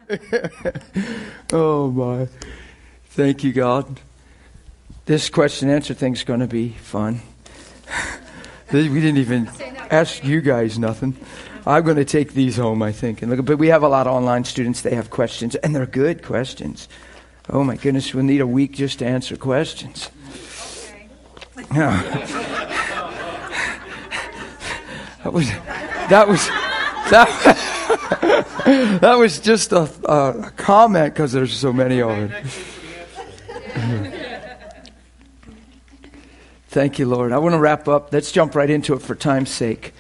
Oh, my. Thank you, God. This question and answer thing's going to be fun. We didn't even ask you guys nothing. I'm going to take these home, I think. And look, but we have a lot of online students. They have questions, and they're good questions. Oh, my goodness. We'll need a week just to answer questions. Okay. That was just a comment because there's so many of it. Thank you, Lord. I want to wrap up. Let's jump right into it for time's sake.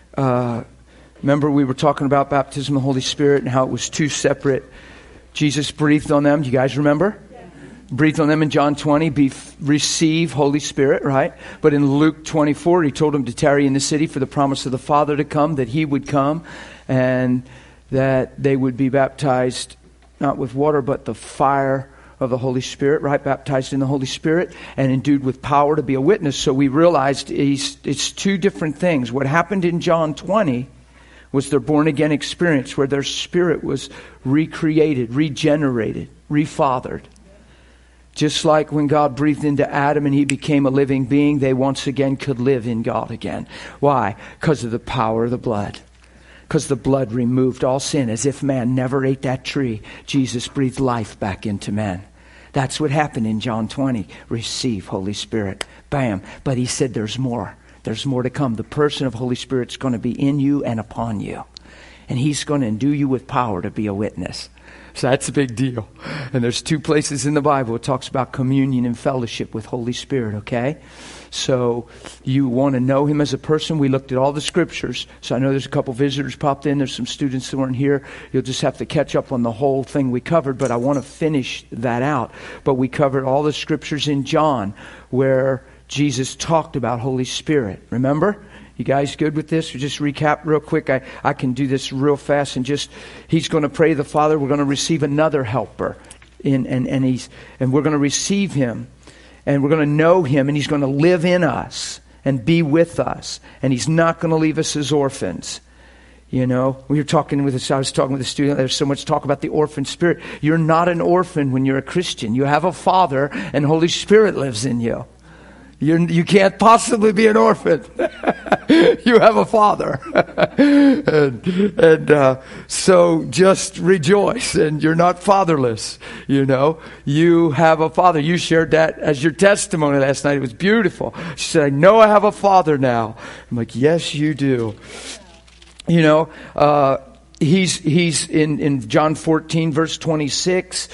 Remember we were talking about baptism of the Holy Spirit and how it was two separate. Jesus breathed on them. Do you guys remember? Breathed on them in John 20, receive Holy Spirit, right? But in Luke 24, he told them to tarry in the city for the promise of the Father to come, that he would come, and that they would be baptized, not with water, but the fire of the Holy Spirit, right? Baptized in the Holy Spirit and endued with power to be a witness. So we realized it's two different things. What happened in John 20 was their born-again experience where their spirit was recreated, regenerated, refathered. Just like when God breathed into Adam and he became a living being, they once again could live in God again. Why? Because of the power of the blood. Because the blood removed all sin. As if man never ate that tree, Jesus breathed life back into man. That's what happened in John 20. Receive Holy Spirit. Bam. But he said there's more. There's more to come. The person of Holy Spirit's going to be in you and upon you. And he's going to endue you with power to be a witness. So that's a big deal. And there's two places in the Bible it talks about communion and fellowship with Holy Spirit, okay? So you want to know him as a person. We looked at all the scriptures. So I know there's a couple visitors popped in. There's some students that weren't here. You'll just have to catch up on the whole thing we covered. But I want to finish that out. But we covered all the scriptures in John where Jesus talked about Holy Spirit. Remember? You guys good with this? We just recap real quick. I can do this real fast and just, he's going to pray the Father. We're going to receive another helper. And we're going to receive him. And we're going to know him. And he's going to live in us and be with us. And he's not going to leave us as orphans. You know, I was talking with a student. There's so much talk about the orphan spirit. You're not an orphan when you're a Christian. You have a Father and Holy Spirit lives in you. You can't possibly be an orphan. You have a Father. and so just rejoice. And you're not fatherless. You know, you have a Father. You shared that as your testimony last night. It was beautiful. She said, I know I have a Father now. I'm like, yes, you do. You know, he's in John 14, verse 26.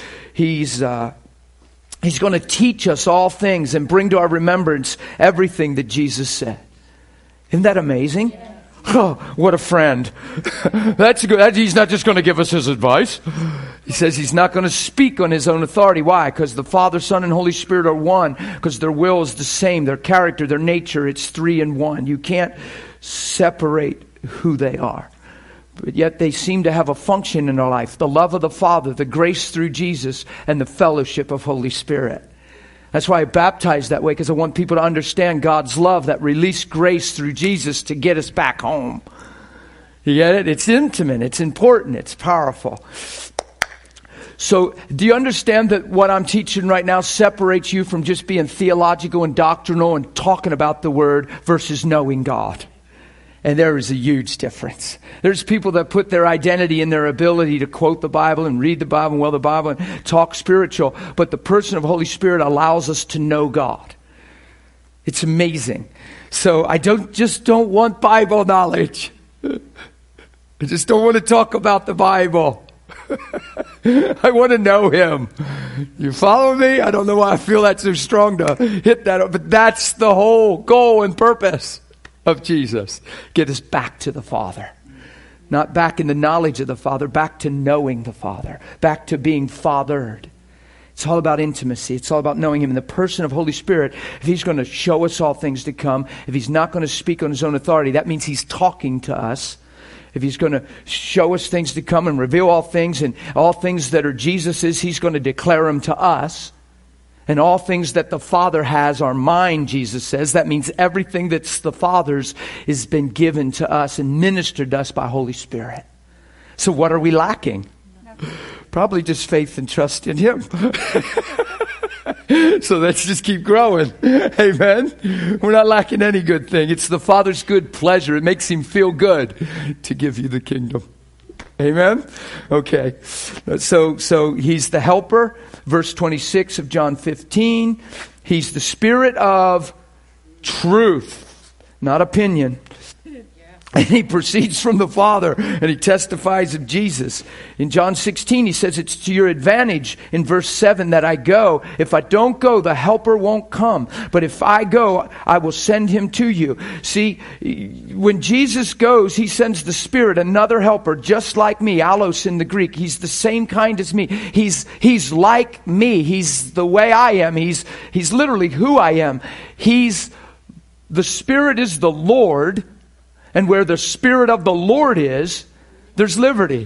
He's going to teach us all things and bring to our remembrance everything that Jesus said. Isn't that amazing? Yeah. Oh, what a friend. That's good. He's not just going to give us his advice. He says he's not going to speak on his own authority. Why? Because the Father, Son, and Holy Spirit are one. Because their will is the same. Their character, their nature, it's three in one. You can't separate who they are. But yet they seem to have a function in our life. The love of the Father, the grace through Jesus, and the fellowship of Holy Spirit. That's why I baptize that way, because I want people to understand God's love, that released grace through Jesus to get us back home. You get it? It's intimate. It's important. It's powerful. So do you understand that what I'm teaching right now separates you from just being theological and doctrinal and talking about the Word versus knowing God? And there is a huge difference. There's people that put their identity in their ability to quote the Bible and read the Bible and well the Bible and talk spiritual. But the person of Holy Spirit allows us to know God. It's amazing. So I don't want Bible knowledge. I just don't want to talk about the Bible. I want to know him. You follow me? I don't know why I feel that so strong to hit that. But that's the whole goal and purpose of Jesus. Get us back to the Father. Not back in the knowledge of the Father, back to knowing the Father. Back to being fathered. It's all about intimacy. It's all about knowing him. In the person of Holy Spirit, if he's going to show us all things to come, if he's not going to speak on his own authority, that means he's talking to us. If he's going to show us things to come and reveal all things, and all things that are Jesus's, he's going to declare them to us. And all things that the Father has are mine, Jesus says. That means everything that's the Father's has been given to us and ministered to us by Holy Spirit. So what are we lacking? Probably just faith and trust in Him. So let's just keep growing. Amen. We're not lacking any good thing. It's the Father's good pleasure. It makes Him feel good to give you the kingdom. Amen. Okay. So He's the helper. Verse 26 of John 15. He's the Spirit of truth, not opinion. And He proceeds from the Father, and He testifies of Jesus. In John 16, He says, it's to your advantage, in verse 7, that I go. If I don't go, the Helper won't come. But if I go, I will send Him to you. See, when Jesus goes, He sends the Spirit, another Helper, just like me, allos in the Greek. He's the same kind as me. He's like me. He's the way I am. He's literally who I am. The Spirit is the Lord. And where the Spirit of the Lord is, there's liberty.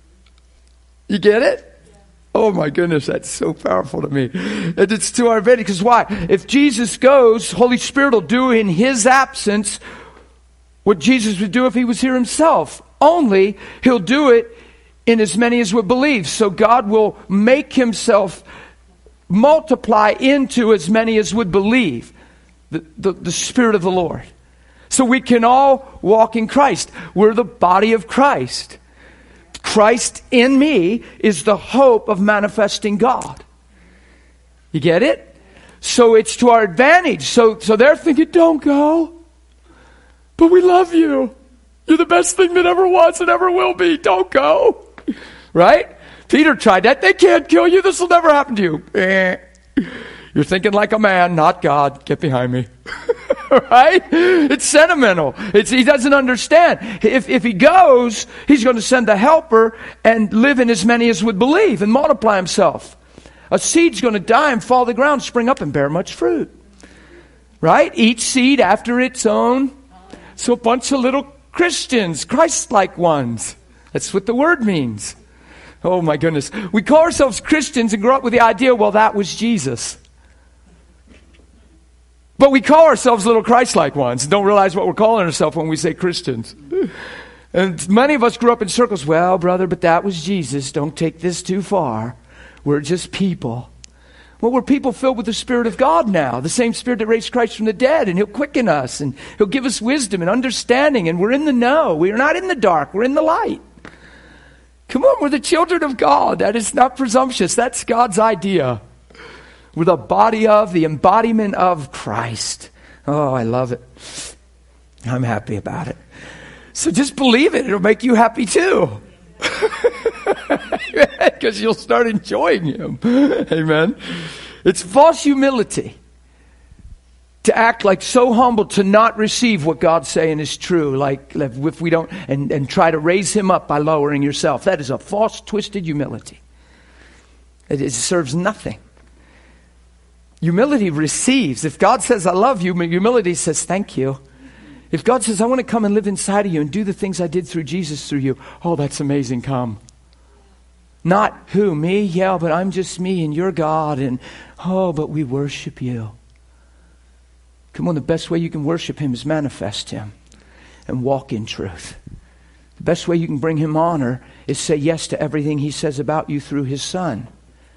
You get it? Oh my goodness, that's so powerful to me. And it's to our advantage. Because why? If Jesus goes, Holy Spirit will do in His absence what Jesus would do if He was here Himself. Only He'll do it in as many as would believe. So God will make Himself multiply into as many as would believe. The Spirit of the Lord. So we can all walk in Christ. We're the body of Christ. Christ in me is the hope of manifesting God. You get it? So it's to our advantage. So they're thinking, don't go. But we love you. You're the best thing that ever was and ever will be. Don't go. Right? Peter tried that. They can't kill you. This will never happen to you. You're thinking like a man, not God. Get behind me. Right? It's sentimental. He doesn't understand. If he goes, he's going to send the helper and live in as many as would believe and multiply himself. A seed's going to die and fall to the ground, spring up and bear much fruit. Right? Each seed after its own. So a bunch of little Christians, Christ-like ones. That's what the word means. Oh my goodness. We call ourselves Christians and grow up with the idea, well, that was Jesus. But we call ourselves little Christ-like ones and don't realize what we're calling ourselves when we say Christians. And many of us grew up in circles. Well, brother, but that was Jesus. Don't take this too far. We're just people. Well, we're people filled with the Spirit of God now. The same Spirit that raised Christ from the dead. And He'll quicken us. And He'll give us wisdom and understanding. And we're in the know. We are not in the dark. We're in the light. Come on, we're the children of God. That is not presumptuous. That's God's idea. We're the body of, the embodiment of Christ. Oh, I love it. I'm happy about it. So just believe it. It'll make you happy too. Because you'll start enjoying Him. Amen. It's false humility to act like so humble to not receive what God's saying is true. Like if we don't, and try to raise Him up by lowering yourself. That is a false, twisted humility. It serves nothing. Humility receives. If God says, I love you, humility says, thank you. If God says, I want to come and live inside of you and do the things I did through Jesus through you, oh, that's amazing, come. Not who, me? Yeah, but I'm just me and you're God. And, oh, but we worship you. Come on, the best way you can worship Him is manifest Him and walk in truth. The best way you can bring Him honor is say yes to everything He says about you through His Son.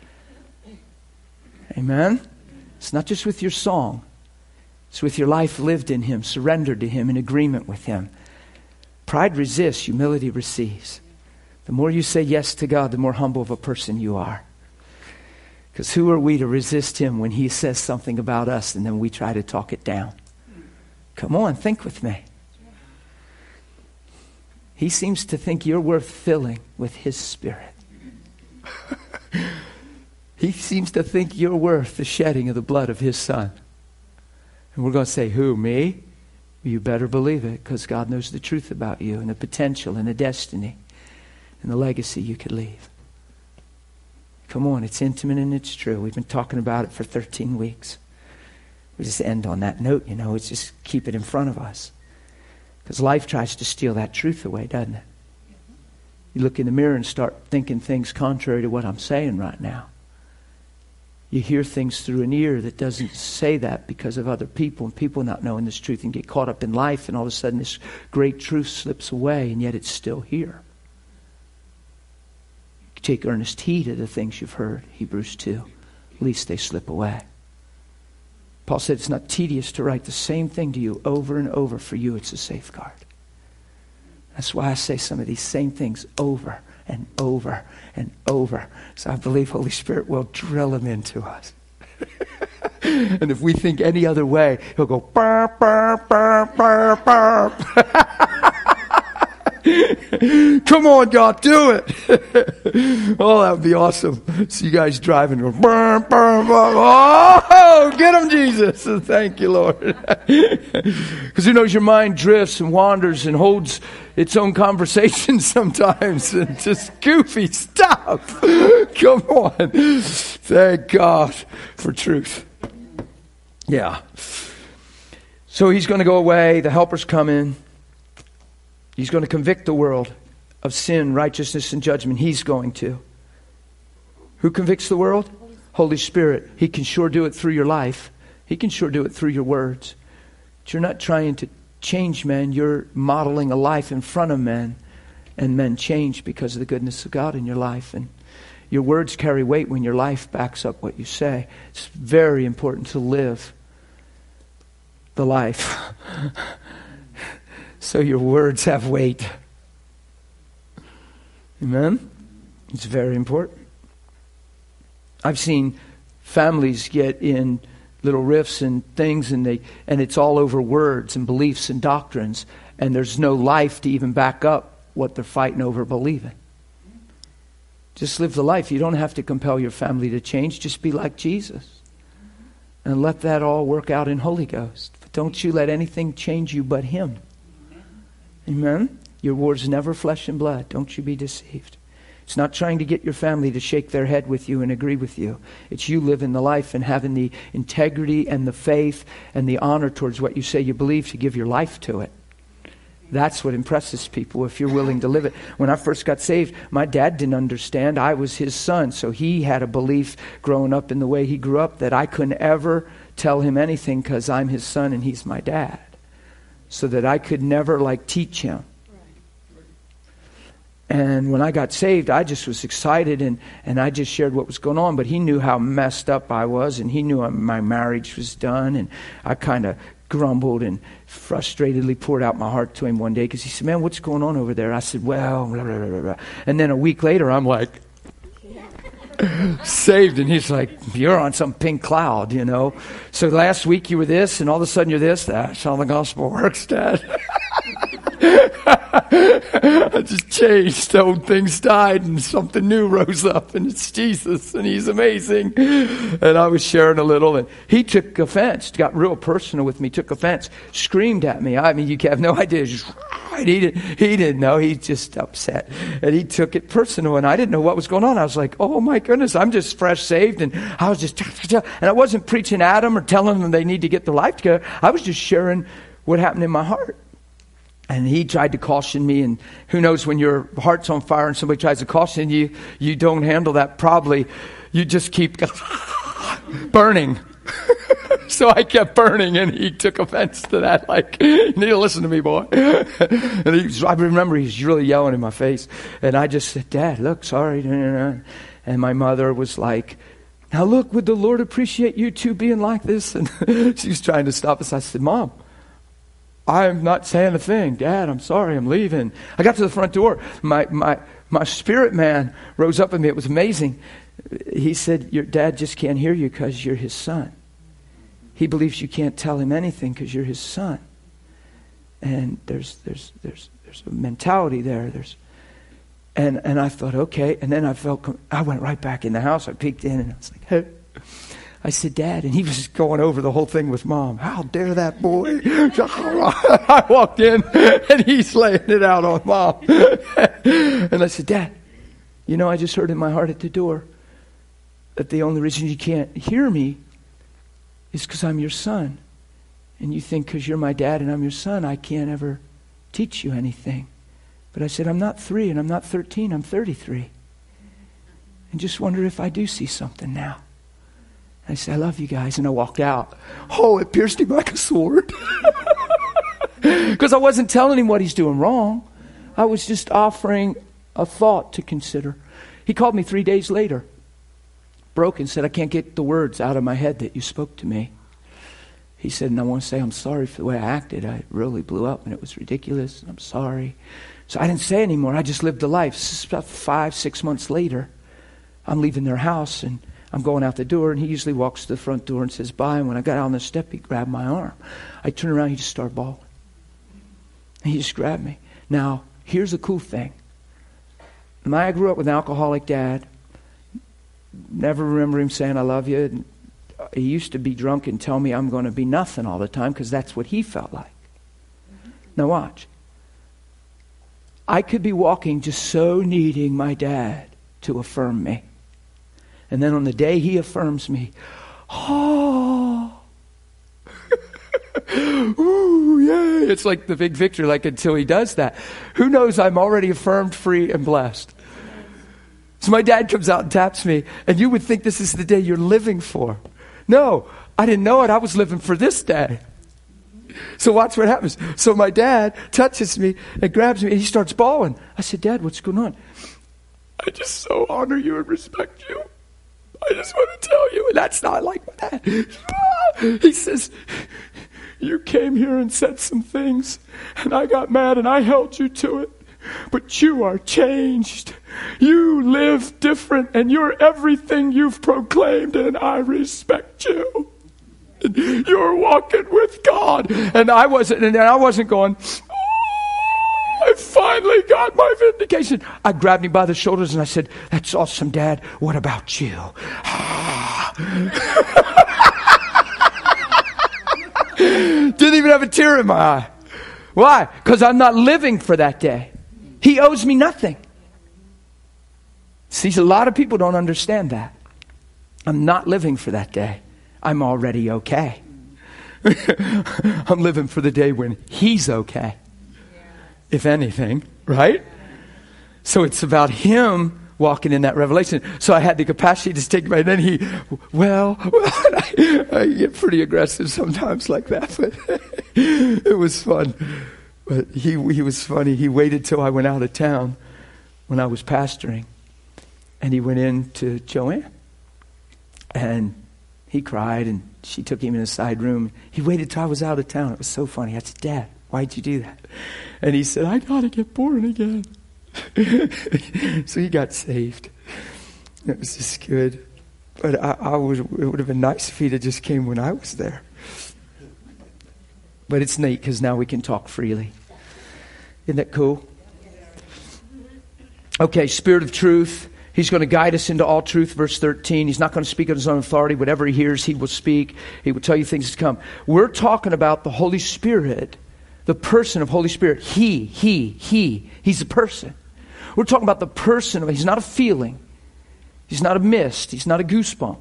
Amen? It's not just with your song. It's with your life lived in Him, surrendered to Him, in agreement with Him. Pride resists, humility receives. The more you say yes to God, the more humble of a person you are. Because who are we to resist Him when He says something about us and then we try to talk it down? Come on, think with me. He seems to think you're worth filling with His Spirit. He seems to think you're worth the shedding of the blood of His Son. And we're going to say, who, me? You better believe it, because God knows the truth about you and the potential and the destiny and the legacy you could leave. Come on, it's intimate and it's true. We've been talking about it for 13 weeks. We just end on that note, it's just keep it in front of us. Because life tries to steal that truth away, doesn't it? You look in the mirror and start thinking things contrary to what I'm saying right now. You hear things through an ear that doesn't say that because of other people and people not knowing this truth and get caught up in life, and all of a sudden this great truth slips away and yet it's still here. take earnest heed of the things you've heard, Hebrews 2, lest they slip away. Paul said it's not tedious to write the same thing to you over and over. For you, it's a safeguard. That's why I say some of these same things over and over and over. So I believe Holy Spirit will drill them into us. And if we think any other way, he'll go, burp, burp, burp, burp, burp. Come on, God, do it. Oh, that would be awesome. See you guys driving. Burp, burp, burp. Oh, get him, Jesus. Thank you, Lord. Because who knows, your mind drifts and wanders and holds its own conversation sometimes. And just goofy stuff. Come on. Thank God for truth. Yeah. So he's going to go away. The helper's coming. He's going to convict the world of sin, righteousness, and judgment. He's going to. Who convicts the world? Holy Spirit. He can sure do it through your life. He can sure do it through your words. But you're not trying to change men. You're modeling a life in front of men. And men change because of the goodness of God in your life. And your words carry weight when your life backs up what you say. It's very important to live the life. So your words have weight. Amen? It's very important. I've seen families get in little riffs and things, and it's all over words and beliefs and doctrines, and there's no life to even back up what they're fighting over believing. Just live the life. You don't have to compel your family to change. Just be like Jesus. And let that all work out in Holy Ghost. But don't you let anything change you but Him. Amen? Your war's never flesh and blood. Don't you be deceived. It's not trying to get your family to shake their head with you and agree with you. It's you living the life and having the integrity and the faith and the honor towards what you say you believe to give your life to it. That's what impresses people if you're willing to live it. When I first got saved, my dad didn't understand. I was his son, so he had a belief growing up in the way he grew up that I couldn't ever tell him anything because I'm his son and he's my dad. So that I could never teach him. And when I got saved, I just was excited and I just shared what was going on. But he knew how messed up I was, and he knew my marriage was done. And I kind of grumbled and frustratedly poured out my heart to him one day because he said, "Man, what's going on over there?" I said, "Well, blah, blah, blah, blah." And then a week later, I'm like, saved, and he's like, "You're on some pink cloud, you know. So last week you were this, and all of a sudden you're this." That's how the gospel works, Dad. I just changed. Old things died and something new rose up, and it's Jesus, and He's amazing. And I was sharing a little, and he took offense, got real personal with me, took offense, screamed at me. I mean, you have no idea. Just, he didn't know. He just upset, and he took it personal, and I didn't know what was going on. I was like, "Oh my goodness, I'm just fresh saved," and I was just, and I wasn't preaching at them or telling them they need to get their life together. I was just sharing what happened in my heart. And he tried to caution me, and who knows, when your heart's on fire and somebody tries to caution you, you don't handle that probably. You just keep burning. So I kept burning, and he took offense to that. You need to listen to me, boy. And I remember he's really yelling in my face. And I just said, "Dad, look, sorry." And my mother was like, "Now look, would the Lord appreciate you two being like this?" And she was trying to stop us. I said, "Mom, I'm not saying a thing. Dad, I'm sorry, I'm leaving." I got to the front door. My spirit man rose up at me. It was amazing. He said, "Your dad just can't hear you because you're his son. He believes you can't tell him anything because you're his son." And there's a mentality there. And I thought, okay. And then I went right back in the house. I peeked in and I was like, "Hey." I said, "Dad," and he was going over the whole thing with Mom. "How dare that boy?" I walked in, and he's laying it out on Mom. And I said, "Dad, I just heard in my heart at the door that the only reason you can't hear me is because I'm your son. And you think because you're my dad and I'm your son, I can't ever teach you anything." But I said, "I'm not 3 and I'm not 13, I'm 33. And just wonder if I do see something now." I said, "I love you guys." And I walked out. Oh, it pierced him like a sword. Because I wasn't telling him what he's doing wrong. I was just offering a thought to consider. He called me 3 days later, broke, and said, I can't get the words out of my head that you spoke to me. He said, and I want to say I'm sorry for the way I acted. I really blew up and it was ridiculous. And I'm sorry. So I didn't say anymore. I just lived a life. This is about 5-6 months later. I'm leaving their house and I'm going out the door, and he usually walks to the front door and says bye. And when I got out on the step, he grabbed my arm. I turned around, he just started bawling. And he just grabbed me. Now, here's the cool thing. I grew up with an alcoholic dad. Never remember him saying, I love you. And he used to be drunk and tell me I'm going to be nothing all the time because that's what he felt like. Now watch. I could be walking just so needing my dad to affirm me. And then on the day he affirms me, oh, ooh, yay. It's like the big victory, like until he does that. Who knows, I'm already affirmed, free, and blessed. So my dad comes out and taps me, and you would think this is the day you're living for. No, I didn't know it. I was living for this day. So watch what happens. So my dad touches me and grabs me, and he starts bawling. I said, Dad, what's going on? I just so honor you and respect you. I just want to tell you, and that's not like my dad. He says, you came here and said some things, and I got mad, and I held you to it. But you are changed. You live different, and you're everything you've proclaimed, and I respect you. And you're walking with God. And I wasn't going, oh, I finally got my vindication. I grabbed him by the shoulders and I said, that's awesome, Dad. What about you? Didn't even have a tear in my eye. Why? Because I'm not living for that day. He owes me nothing. See, a lot of people don't understand that. I'm not living for that day. I'm already okay. I'm living for the day when he's okay. If anything, right? So it's about him walking in that revelation. So I had the capacity to take him, and then he, I get pretty aggressive sometimes like that, but it was fun. But he was funny. He waited till I went out of town when I was pastoring, and he went in to Joanne, and he cried, and she took him in a side room. He waited till I was out of town. It was so funny. I said, Dad, why'd you do that? And he said, I got to get born again. So he got saved. It was just good. But it would have been nice if he'd have just came when I was there. But it's neat because now we can talk freely. Isn't that cool? Okay, Spirit of truth. He's going to guide us into all truth, verse 13. He's not going to speak on his own authority. Whatever he hears, he will speak. He will tell you things to come. We're talking about the Holy Spirit, the person of Holy Spirit. He's a person. We're talking about the person. He's not a feeling. He's not a mist. He's not a goosebump.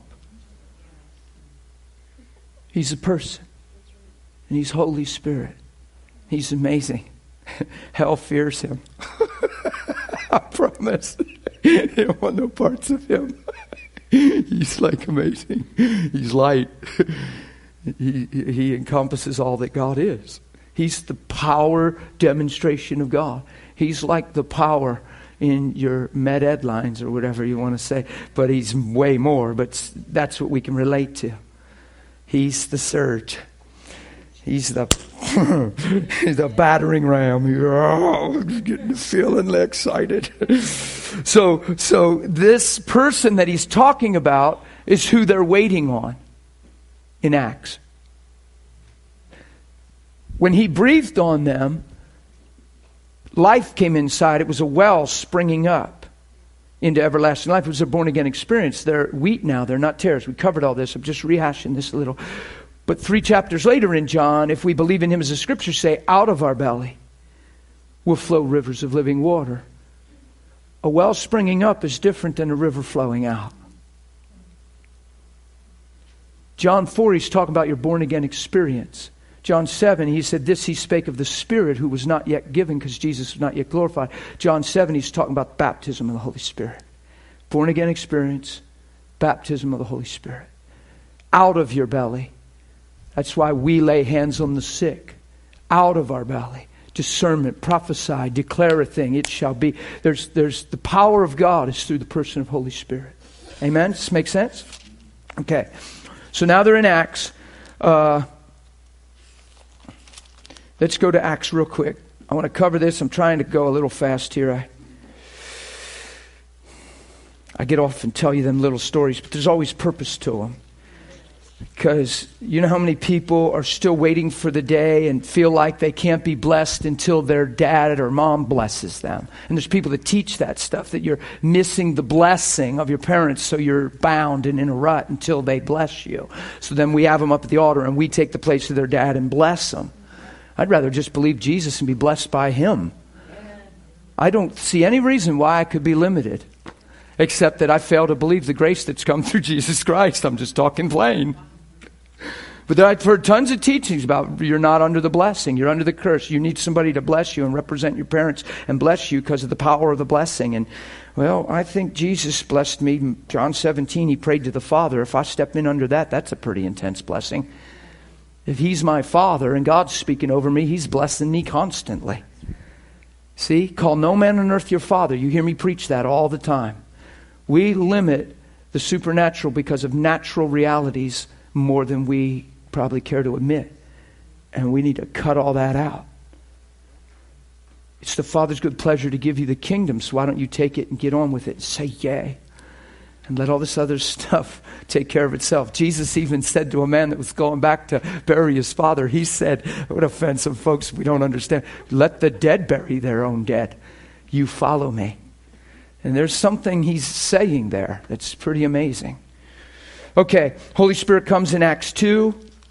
He's a person. And he's Holy Spirit. He's amazing. Hell fears him. I promise. You don't want no parts of him. He's like amazing. He's light. He encompasses all that God is. He's the power demonstration of God. He's like the power in your med ed lines or whatever you want to say. But he's way more. But that's what we can relate to. He's the surge. He's the battering ram. You're getting feeling excited. So this person that he's talking about is who they're waiting on in Acts. When he breathed on them, life came inside. It was a well springing up into everlasting life. It was a born-again experience. They're wheat now. They're not tares. We covered all this. I'm just rehashing this a little. But 3 chapters later in John, if we believe in him as the scriptures say, out of our belly will flow rivers of living water. A well springing up is different than a river flowing out. John 4, he's talking about your born-again experience. John 7, he said this, he spake of the Spirit who was not yet given because Jesus was not yet glorified. John 7, he's talking about baptism of the Holy Spirit. Born-again experience, baptism of the Holy Spirit. Out of your belly. That's why we lay hands on the sick. Out of our belly. discernment, prophesy, declare a thing, it shall be. There's the power of God is through the person of Holy Spirit. Amen? Does this make sense? Okay. So now they're in Acts. Let's go to Acts real quick. I want to cover this. I'm trying to go a little fast here. I get off and tell you them little stories, but there's always purpose to them. Because you know how many people are still waiting for the day and feel like they can't be blessed until their dad or mom blesses them. And there's people that teach that stuff, that you're missing the blessing of your parents, so you're bound and in a rut until they bless you. So then we have them up at the altar and we take the place of their dad and bless them. I'd rather just believe Jesus and be blessed by him. I don't see any reason why I could be limited, except that I fail to believe the grace that's come through Jesus Christ. I'm just talking plain. But I've heard tons of teachings about you're not under the blessing, you're under the curse. You need somebody to bless you and represent your parents and bless you because of the power of the blessing. And well, I think Jesus blessed me. John 17, he prayed to the Father. If I step in under that, that's a pretty intense blessing. If he's my Father and God's speaking over me, he's blessing me constantly. See, call no man on earth your father. You hear me preach that all the time. We limit the supernatural because of natural realities more than we probably care to admit. And we need to cut all that out. It's the Father's good pleasure to give you the kingdom, so why don't you take it and get on with it and say yay? And let all this other stuff take care of itself. Jesus even said to a man that was going back to bury his father, he said, it would offend some folks we don't understand, let the dead bury their own dead. You follow me. And there's something he's saying there that's pretty amazing. Okay, Holy Spirit comes in Acts 2,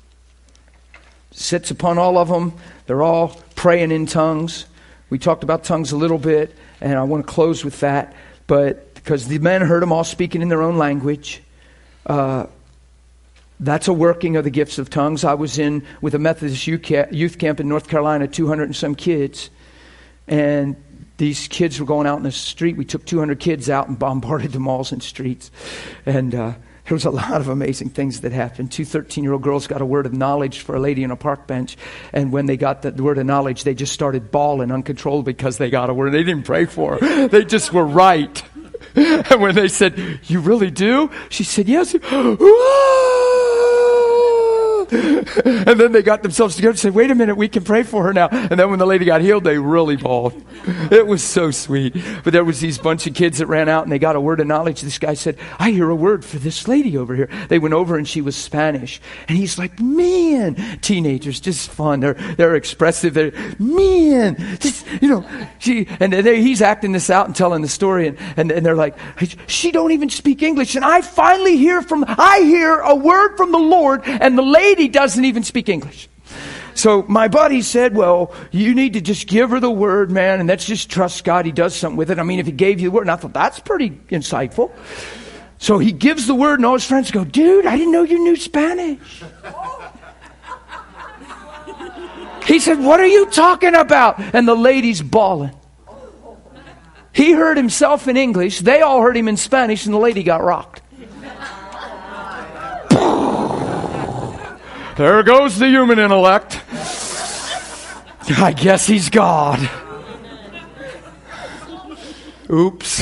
sits upon all of them. They're all praying in tongues. We talked about tongues a little bit, and I want to close with that. But because the men heard them all speaking in their own language, that's a working of the gifts of tongues. I was in with a Methodist youth camp in North Carolina, 200 and some kids, and these kids were going out in the street. We took 200 kids out and bombarded the malls and streets. And there was a lot of amazing things that happened. 2 13-year-old girls got a word of knowledge for a lady on a park bench. And when they got the word of knowledge, they just started bawling uncontrollably because they got a word. They didn't pray for her. They just were right. And when they said, you really do? She said, yes. And then they got themselves together and said, wait a minute, we can pray for her now. And then when the lady got healed, they really bawled. It was so sweet. But there was these bunch of kids that ran out and they got a word of knowledge. This guy said, I hear a word for this lady over here. They went over and she was Spanish. And he's like, man, teenagers, just fun. They're expressive. They're, man, just, you know, he's acting this out and telling the story. And they're like, she don't even speak English. And I finally hear a word from the Lord, and the lady doesn't even speak English. So my buddy said, well, you need to just give her the word, man, and let's just trust God. He does something with it. I mean, if he gave you the word, and I thought, that's pretty insightful. So he gives the word, and all his friends go, dude, I didn't know you knew Spanish. He said, what are you talking about? And the lady's bawling. He heard himself in English. They all heard him in Spanish, and the lady got rocked. There goes the human intellect. I guess he's God. Oops.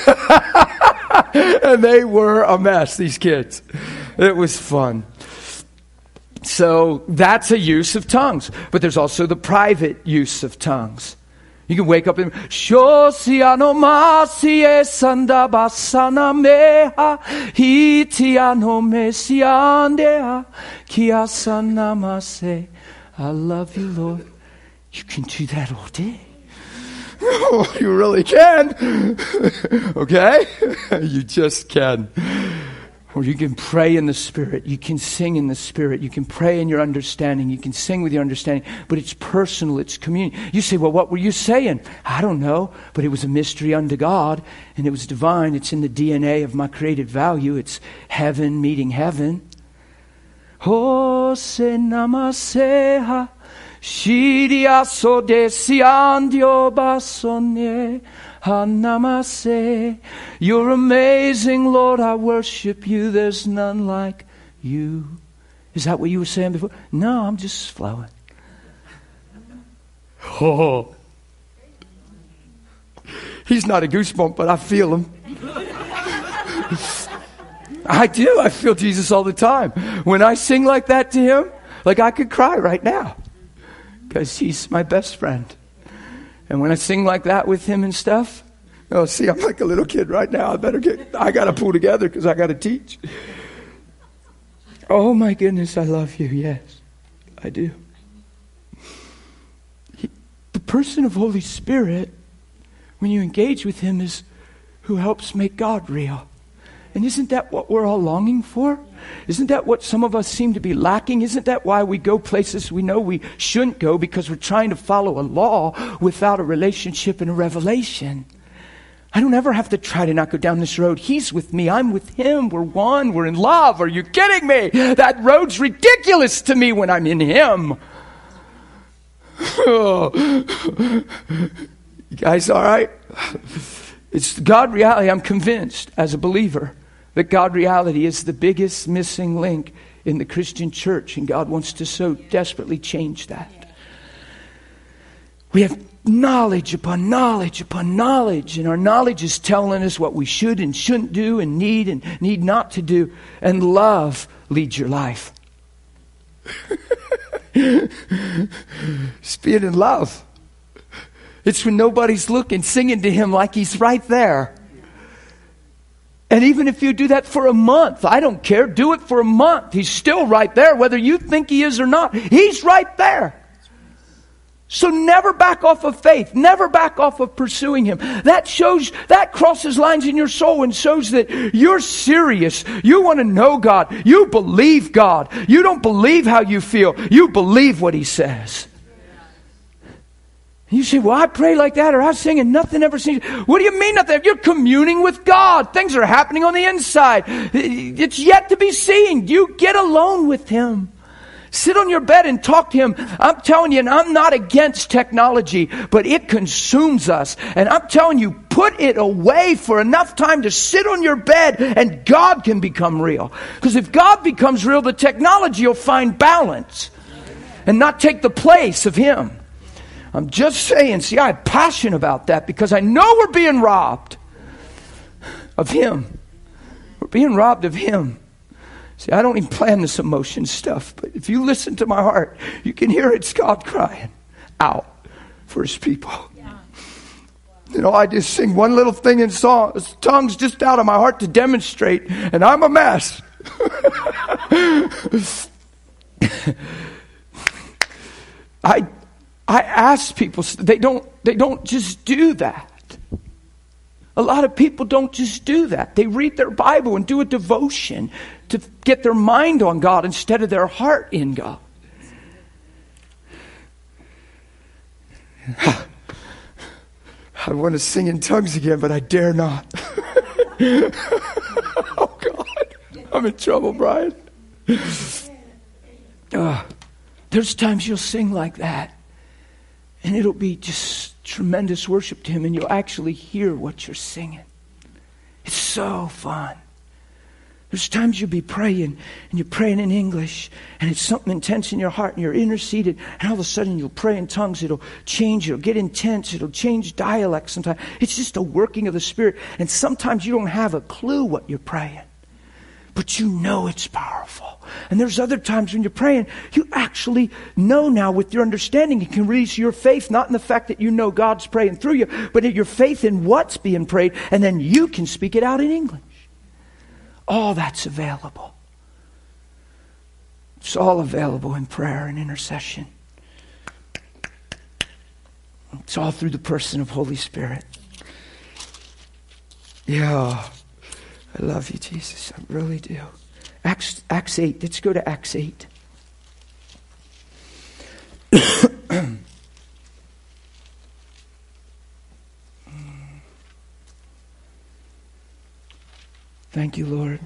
And they were a mess, these kids. It was fun. So that's a use of tongues. But there's also the private use of tongues. You can wake up and Shosiano Masie Sanda Basana Meha Hitiano Mesiandea Kiasana Mase. I love you, Lord. You can do that all day. Oh, you really can. Okay? You just can. Or you can pray in the Spirit. You can sing in the Spirit. You can pray in your understanding. You can sing with your understanding. But it's personal. It's communion. You say, well, what were you saying? I don't know. But it was a mystery unto God. And it was divine. It's in the DNA of my created value. It's heaven meeting heaven. Hose namaseha. Shiriaso desiandio basone. Hanamase. You're amazing, Lord. I worship you. There's none like you. Is that what you were saying before? No, I'm just flowing. Oh. He's not a goosebump, but I feel him. I do. I feel Jesus all the time. When I sing like that to him, like I could cry right now because he's my best friend. And when I sing like that with him and stuff, oh, see, I'm like a little kid right now. I got to pull together because I got to teach. Oh my goodness, I love you. Yes, I do. The person of Holy Spirit, when you engage with him, is who helps make God real. And isn't that what we're all longing for? Isn't that what some of us seem to be lacking? Isn't that why we go places we know we shouldn't go, because we're trying to follow a law without a relationship and a revelation? I don't ever have to try to not go down this road. He's with me. I'm with him. We're one. We're in love. Are you kidding me? That road's ridiculous to me when I'm in him. You guys all right? It's God reality. I'm convinced as a believer that God reality is the biggest missing link in the Christian church, and God wants to so desperately change that. We have knowledge upon knowledge upon knowledge, and our knowledge is telling us what we should and shouldn't do and need not to do, and love leads your life. It's being in love. It's when nobody's looking, singing to him like he's right there. And even if you do that for a month, I don't care. Do it for a month. He's still right there, whether you think he is or not. He's right there. So never back off of faith. Never back off of pursuing him. That crosses lines in your soul and shows that you're serious. You want to know God. You believe God. You don't believe how you feel. You believe what he says. You say, well, I pray like that, or I sing and nothing ever seems. What do you mean nothing? You're communing with God. Things are happening on the inside. It's yet to be seen. You get alone with him. Sit on your bed and talk to him. I'm telling you, and I'm not against technology, but it consumes us. And I'm telling you, put it away for enough time to sit on your bed and God can become real. Because if God becomes real, the technology will find balance and not take the place of him. I'm just saying, see, I have passion about that because I know we're being robbed of him. We're being robbed of him. See, I don't even plan this emotion stuff, but if you listen to my heart, you can hear it's God crying out for his people. Yeah. You know, I just sing one little thing in song, tongues just out of my heart to demonstrate, and I'm a mess. I ask people, they don't just do that. A lot of people don't just do that. They read their Bible and do a devotion to get their mind on God instead of their heart in God. I want to sing in tongues again, but I dare not. Oh God, I'm in trouble, Brian. There's times you'll sing like that. And it'll be just tremendous worship to him, and you'll actually hear what you're singing. It's so fun. There's times you'll be praying, and you're praying in English, and it's something intense in your heart, and you're interceded, and all of a sudden you'll pray in tongues. It'll change, it'll get intense, it'll change dialect sometimes. It's just a working of the Spirit, and sometimes you don't have a clue what you're praying. But you know it's powerful. And there's other times when you're praying, you actually know now with your understanding, you can release your faith, not in the fact that you know God's praying through you, but in your faith in what's being prayed, and then you can speak it out in English. All that's available. It's all available in prayer and intercession. It's all through the person of Holy Spirit. Yeah. I love you, Jesus. I really do. Acts 8. Let's go to Acts 8. Thank you, Lord.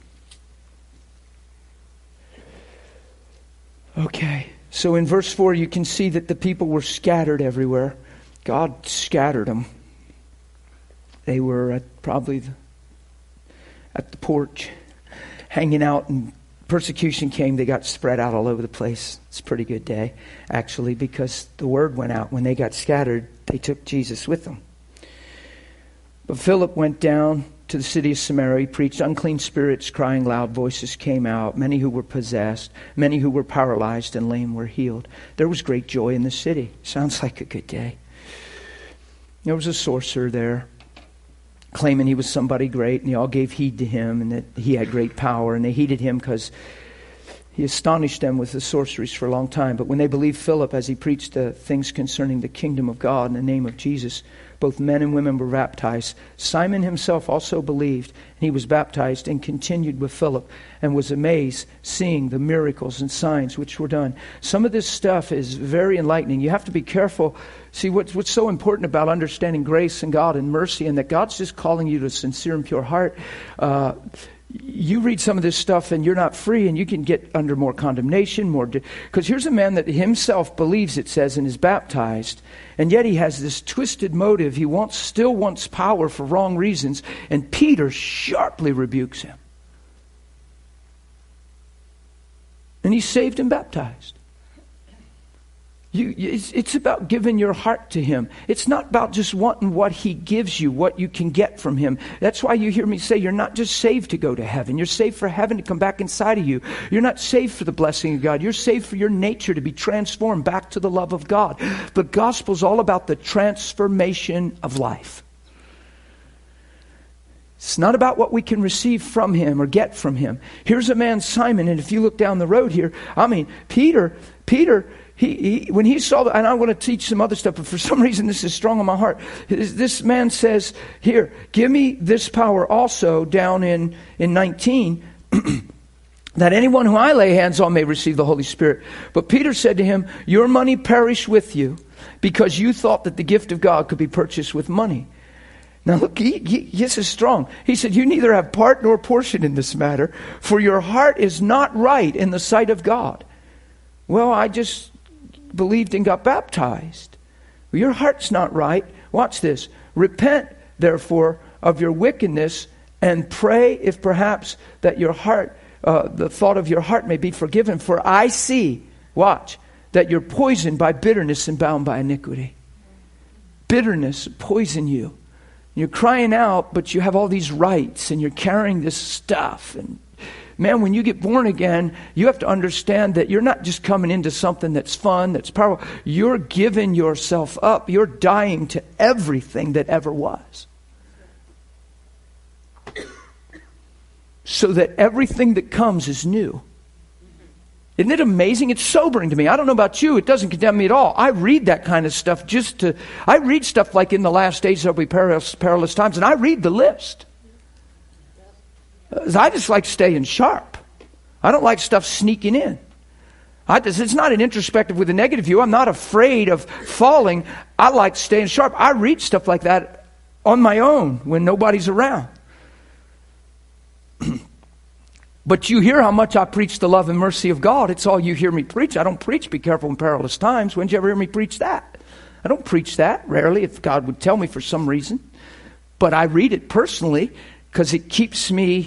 Okay. So in verse 4, you can see that the people were scattered everywhere. God scattered them. They were at probably at the porch, hanging out and persecution came, they got spread out all over the place. It's a pretty good day, actually, because the word went out. When they got scattered, they took Jesus with them. But Philip went down to the city of Samaria, preached. Unclean spirits, crying loud voices came out. Many who were possessed, many who were paralyzed and lame were healed. There was great joy in the city. Sounds like a good day. There was a sorcerer there, claiming he was somebody great, and they all gave heed to him and that he had great power, and they heeded him because he astonished them with the sorceries for a long time. But when they believed Philip as he preached the things concerning the kingdom of God in the name of Jesus, both men and women were baptized. Simon himself also believed, and he was baptized and continued with Philip and was amazed seeing the miracles and signs which were done. Some of this stuff is very enlightening. You have to be careful. See, what's so important about understanding grace and God and mercy, and that God's just calling you to a sincere and pure heart. You read some of this stuff and you're not free, and you can get under more condemnation, because here's a man that himself believes, it says, and is baptized, and yet he has this twisted motive. He still wants power for wrong reasons, and Peter sharply rebukes him. And he's saved and baptized. It's about giving your heart to Him. It's not about just wanting what He gives you, what you can get from Him. That's why you hear me say you're not just saved to go to heaven. You're saved for heaven to come back inside of you. You're not saved for the blessing of God. You're saved for your nature to be transformed back to the love of God. The gospel's all about the transformation of life. It's not about what we can receive from Him or get from Him. Here's a man, Simon, and if you look down the road here, Peter, when he saw that, and I want to teach some other stuff, but for some reason this is strong on my heart. This man says, here, give me this power also, down in 19, that anyone who I lay hands on may receive the Holy Spirit. But Peter said to him, your money perish with you, because you thought that the gift of God could be purchased with money. Now look, this is strong. He said, you neither have part nor portion in this matter, for your heart is not right in the sight of God. Well, I just believed and got baptized. Well, your heart's not right. Watch this. Repent, therefore, of your wickedness, and pray if perhaps that your heart, the thought of your heart may be forgiven. For I see, watch, that you're poisoned by bitterness and bound by iniquity. Bitterness poison you. You're crying out, but you have all these rights, and you're carrying this stuff. And man, when you get born again, you have to understand that you're not just coming into something that's fun, that's powerful. You're giving yourself up. You're dying to everything that ever was, so that everything that comes is new. Isn't it amazing? It's sobering to me. I don't know about you. It doesn't condemn me at all. I read that kind of stuff I read stuff like in the last days there'll be perilous times, and I read the list. I just like staying sharp. I don't like stuff sneaking in. It's not an introspective with a negative view. I'm not afraid of falling. I like staying sharp. I read stuff like that on my own when nobody's around. But you hear how much I preach the love and mercy of God. It's all you hear me preach. I don't preach be careful in perilous times. When did you ever hear me preach that? I don't preach that, rarely, if God would tell me for some reason. But I read it personally because it keeps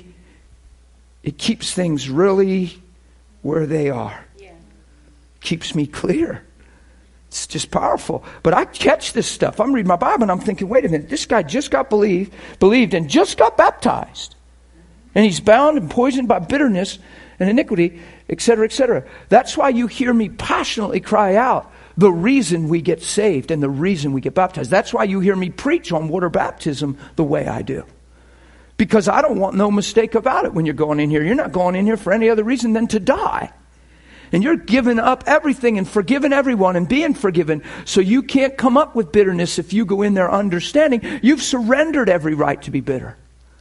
things really where they are. Yeah. Keeps me clear. It's just powerful. But I catch this stuff. I'm reading my Bible and I'm thinking, wait a minute, this guy just got believed and just got baptized. And he's bound and poisoned by bitterness and iniquity, etc., etc. That's why you hear me passionately cry out the reason we get saved and the reason we get baptized. That's why you hear me preach on water baptism the way I do. Because I don't want no mistake about it when you're going in here. You're not going in here for any other reason than to die. And you're giving up everything and forgiving everyone and being forgiven. So you can't come up with bitterness if you go in there understanding you've surrendered every right to be bitter.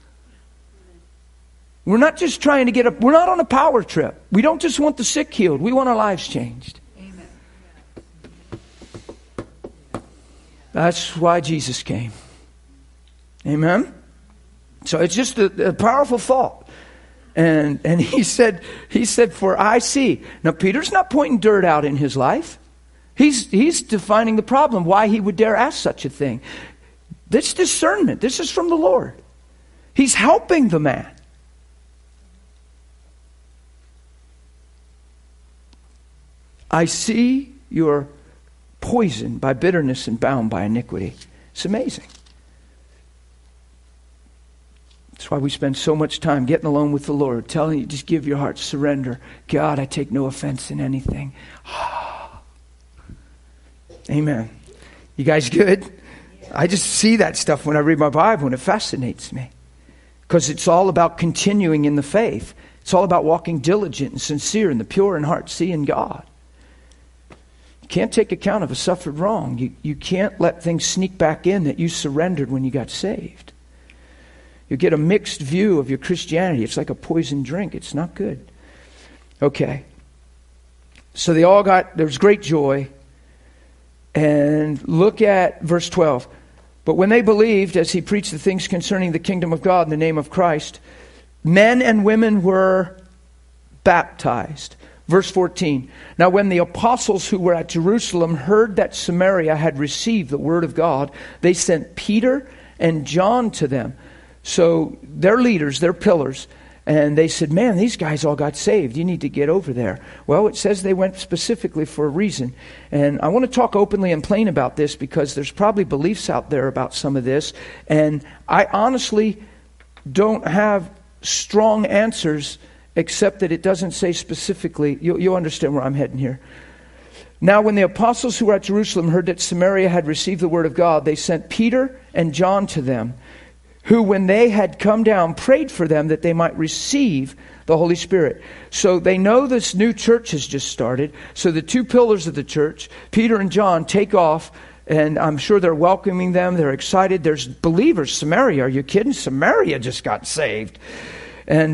We're not just trying to we're not on a power trip. We don't just want the sick healed. We want our lives changed. Amen. That's why Jesus came. Amen? So it's just a powerful thought. And he said, for I see. Now Peter's not pointing dirt out in his life. He's defining the problem, why he would dare ask such a thing. This discernment, this is from the Lord. He's helping the man. I see you're poisoned by bitterness and bound by iniquity. It's amazing. That's why we spend so much time getting alone with the Lord, telling you, just give your heart, surrender. God, I take no offense in anything. Amen. You guys good? I just see that stuff when I read my Bible, and it fascinates me. Because it's all about continuing in the faith. It's all about walking diligent and sincere and the pure in heart, seeing God. You can't take account of a suffered wrong. You can't let things sneak back in that you surrendered when you got saved. You get a mixed view of your Christianity. It's like a poisoned drink. It's not good. Okay. So there was great joy. And look at verse 12. But when they believed, as he preached the things concerning the kingdom of God in the name of Christ, men and women were baptized. Verse 14. Now when the apostles who were at Jerusalem heard that Samaria had received the word of God, they sent Peter and John to them. So they're leaders, they're pillars. And they said, man, these guys all got saved. You need to get over there. Well, it says they went specifically for a reason. And I want to talk openly and plain about this because there's probably beliefs out there about some of this. And I honestly don't have strong answers except that it doesn't say specifically. You'll understand where I'm heading here. Now, when the apostles who were at Jerusalem heard that Samaria had received the word of God, they sent Peter and John to them, who, when they had come down, prayed for them that they might receive the Holy Spirit. So they know this new church has just started. So the two pillars of the church, Peter and John, take off, and I'm sure they're welcoming them. They're excited. There's believers. Samaria, are you kidding? Samaria just got saved. And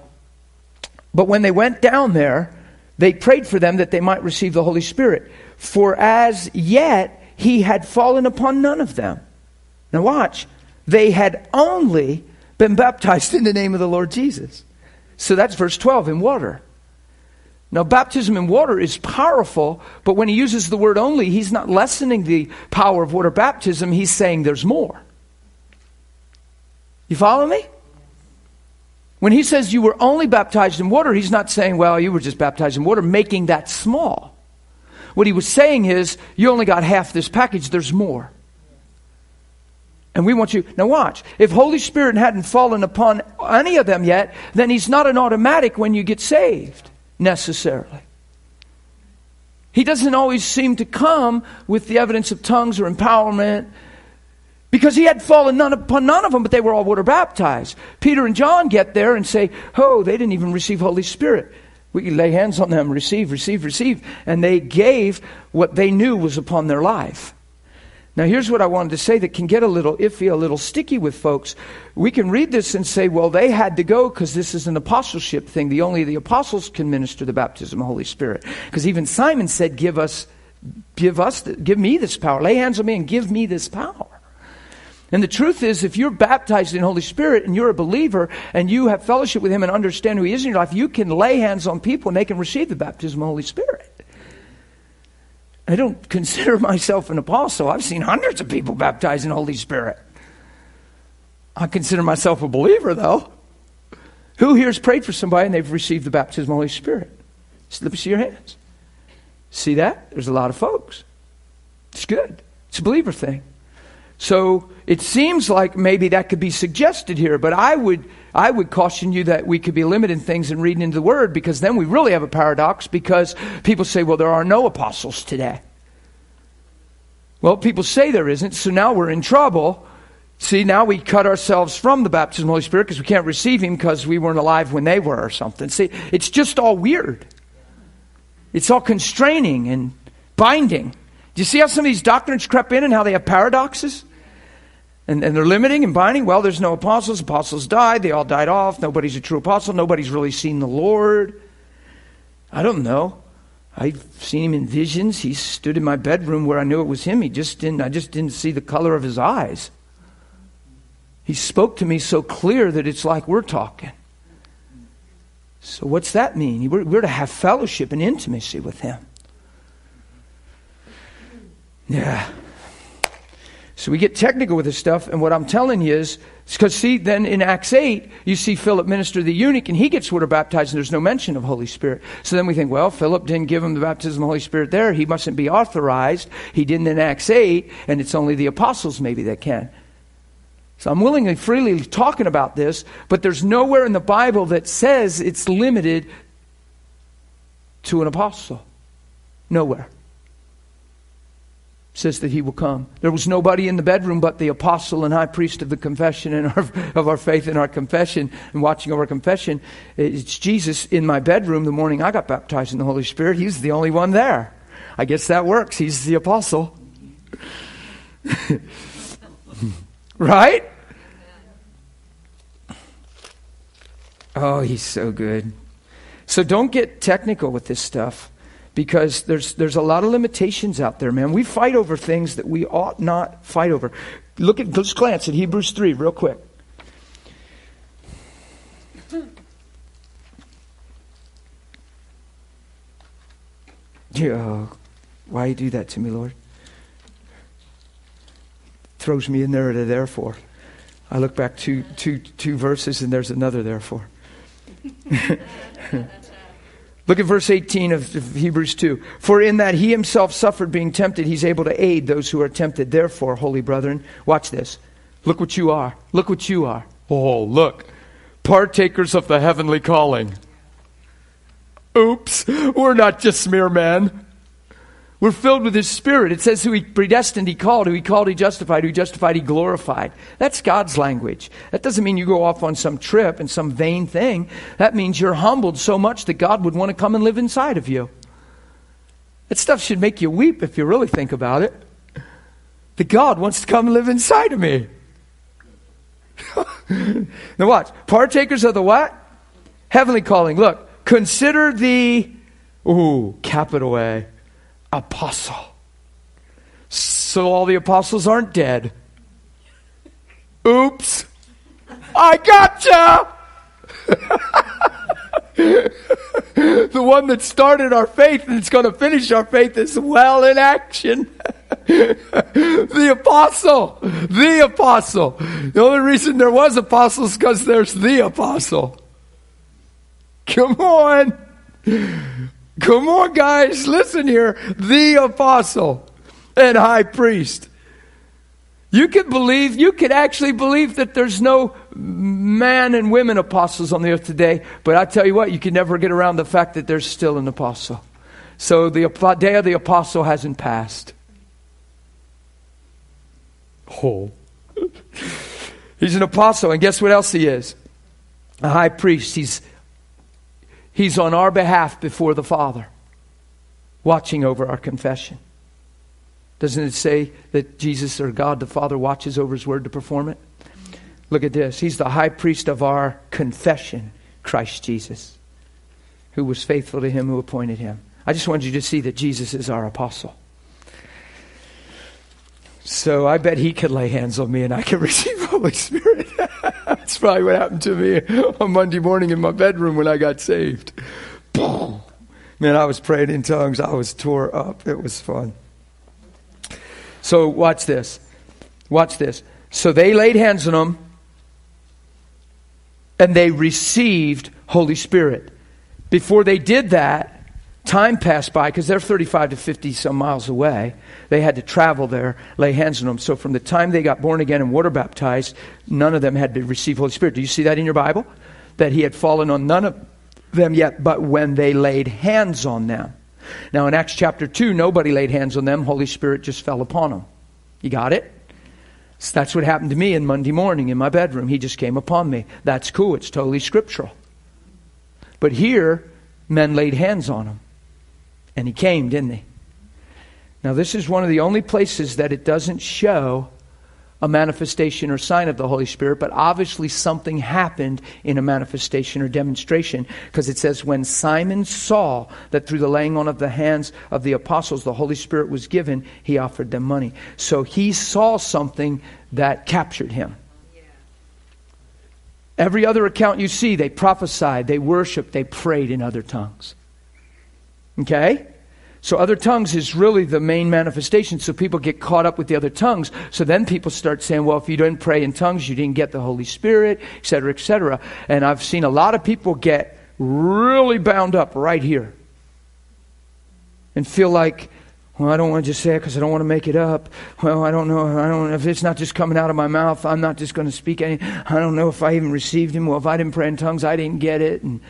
but when they went down there, they prayed for them that they might receive the Holy Spirit. For as yet he had fallen upon none of them. Now watch. They had only been baptized in the name of the Lord Jesus. So that's verse 12, in water. Now, baptism in water is powerful, but when he uses the word only, he's not lessening the power of water baptism. He's saying there's more. You follow me? When he says you were only baptized in water, he's not saying, well, you were just baptized in water, making that small. What he was saying is, you only got half this package, there's more. And we want you, now watch, if Holy Spirit hadn't fallen upon any of them yet, then he's not an automatic when you get saved, necessarily. He doesn't always seem to come with the evidence of tongues or empowerment, because he had fallen upon none of them, but they were all water baptized. Peter and John get there and say, oh, they didn't even receive Holy Spirit. We can lay hands on them, receive. And they gave what they knew was upon their life. Now, here's what I wanted to say that can get a little iffy, a little sticky with folks. We can read this and say, well, they had to go because this is an apostleship thing. Only the apostles can minister the baptism of the Holy Spirit. Because even Simon said, give me this power. Lay hands on me and give me this power. And the truth is, if you're baptized in the Holy Spirit and you're a believer and you have fellowship with him and understand who he is in your life, you can lay hands on people and they can receive the baptism of the Holy Spirit. I don't consider myself an apostle. I've seen hundreds of people baptized in the Holy Spirit. I consider myself a believer, though. Who here has prayed for somebody and they've received the baptism of the Holy Spirit? Just let me see your hands. See that? There's a lot of folks. It's good. It's a believer thing. So it seems like maybe that could be suggested here, but I would caution you that we could be limiting things and reading into the Word, because then we really have a paradox, because people say, well, there are no apostles today. Well, people say there isn't, so now we're in trouble. See, now we cut ourselves from the baptism of the Holy Spirit because we can't receive him because we weren't alive when they were or something. See, it's just all weird. It's all constraining and binding. Do you see how some of these doctrines crept in and how they have paradoxes? And they're limiting and binding. Well, there's no apostles. Apostles died. They all died off. Nobody's a true apostle. Nobody's really seen the Lord. I don't know. I've seen him in visions. He stood in my bedroom where I knew it was him. I just didn't see the color of his eyes. He spoke to me so clear that it's like we're talking. So what's that mean? We're to have fellowship and intimacy with him. Yeah. So we get technical with this stuff, and what I'm telling you is, because see, then in Acts 8, you see Philip minister to the eunuch, and he gets water baptized, and there's no mention of Holy Spirit. So then we think, well, Philip didn't give him the baptism of the Holy Spirit there. He mustn't be authorized. He didn't in Acts 8, and it's only the apostles maybe that can. So I'm willingly, freely talking about this, but there's nowhere in the Bible that says it's limited to an apostle. Nowhere. Says that he will come. There was nobody in the bedroom but the apostle and high priest of the confession and of our faith and our confession and watching over our confession. It's Jesus in my bedroom the morning I got baptized in the Holy Spirit. He's the only one there. I guess that works. He's the apostle. Right? Oh, he's so good. So don't get technical with this stuff. Because there's a lot of limitations out there, man. We fight over things that we ought not fight over. Let's glance at Hebrews 3 real quick. Yeah, why you do that to me, Lord? Throws me in there at a therefore. I look back two verses and there's another therefore. Look at verse 18 of Hebrews 2. For in that he himself suffered being tempted, he's able to aid those who are tempted. Therefore, holy brethren, watch this. Look what you are. Look what you are. Oh, look. Partakers of the heavenly calling. Oops. We're not just mere men. We're filled with His Spirit. It says who He predestined, He called. Who He called, He justified. Who He justified, He glorified. That's God's language. That doesn't mean you go off on some trip and some vain thing. That means you're humbled so much that God would want to come and live inside of you. That stuff should make you weep if you really think about it. That God wants to come and live inside of me. Now watch. Partakers of the what? Heavenly calling. Look. Consider the, capital A. Apostle. So all the apostles aren't dead. Oops. I gotcha! The one that started our faith and it's going to finish our faith is well in action. The apostle. The apostle. The only reason there was apostles is because there's the apostle. Come on. Come on, guys, listen here. The apostle and high priest. You could actually believe that there's no man and women apostles on the earth today. But I tell you what, you can never get around the fact that there's still an apostle. So the day of the apostle hasn't passed. Oh. He's an apostle, and guess what else he is? A high priest. He's on our behalf before the Father, watching over our confession. Doesn't it say that Jesus or God the Father watches over His word to perform it? Look at this. He's the high priest of our confession, Christ Jesus, who was faithful to Him who appointed Him. I just wanted you to see that Jesus is our apostle. So I bet He could lay hands on me and I could receive the Holy Spirit. That's probably what happened to me on Monday morning in my bedroom when I got saved. Man, I was praying in tongues. I was tore up. It was fun. So watch this. Watch this. So they laid hands on them and they received Holy Spirit. Before they did that, time passed by because they're 35 to 50 some miles away. They had to travel there, lay hands on them. So from the time they got born again and water baptized, none of them had to receive Holy Spirit. Do you see that in your Bible? That He had fallen on none of them yet, but when they laid hands on them. Now in Acts chapter 2, nobody laid hands on them. Holy Spirit just fell upon them. You got it? So that's what happened to me on Monday morning in my bedroom. He just came upon me. That's cool. It's totally scriptural. But here, men laid hands on him. And He came, didn't He? Now this is one of the only places that it doesn't show a manifestation or sign of the Holy Spirit, but obviously something happened in a manifestation or demonstration, because it says when Simon saw that through the laying on of the hands of the apostles the Holy Spirit was given, he offered them money. So he saw something that captured him. Every other account you see, they prophesied, they worshiped, they prayed in other tongues. Okay? So other tongues is really the main manifestation. So people get caught up with the other tongues. So then people start saying, well, if you didn't pray in tongues, you didn't get the Holy Spirit, et cetera, et cetera. And I've seen a lot of people get really bound up right here and feel like, well, I don't want to just say it because I don't want to make it up. Well, I don't know. If it's not just coming out of my mouth, I'm not just going to speak any. I don't know if I even received him. Well, if I didn't pray in tongues, I didn't get it. And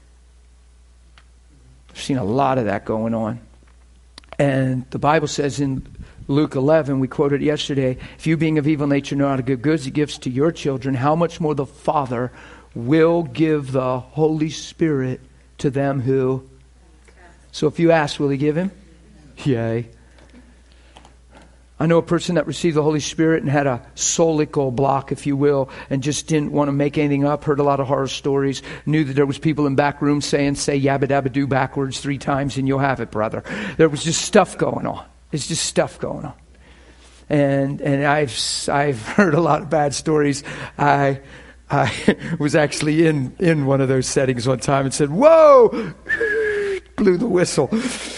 I've seen a lot of that going on. And the Bible says in Luke 11, we quoted yesterday, if you being of evil nature know how to give good gifts to your children, how much more the Father will give the Holy Spirit to them who... So if you ask, will he give him? Yay. I know a person that received the Holy Spirit and had a solical block, if you will, and just didn't want to make anything up, heard a lot of horror stories, knew that there was people in back rooms saying, say yabba dabba do backwards 3 times and you'll have it, brother. There was just stuff going on. It's just stuff going on. And I've heard a lot of bad stories. I was actually in one of those settings one time and said, whoa, blew the whistle.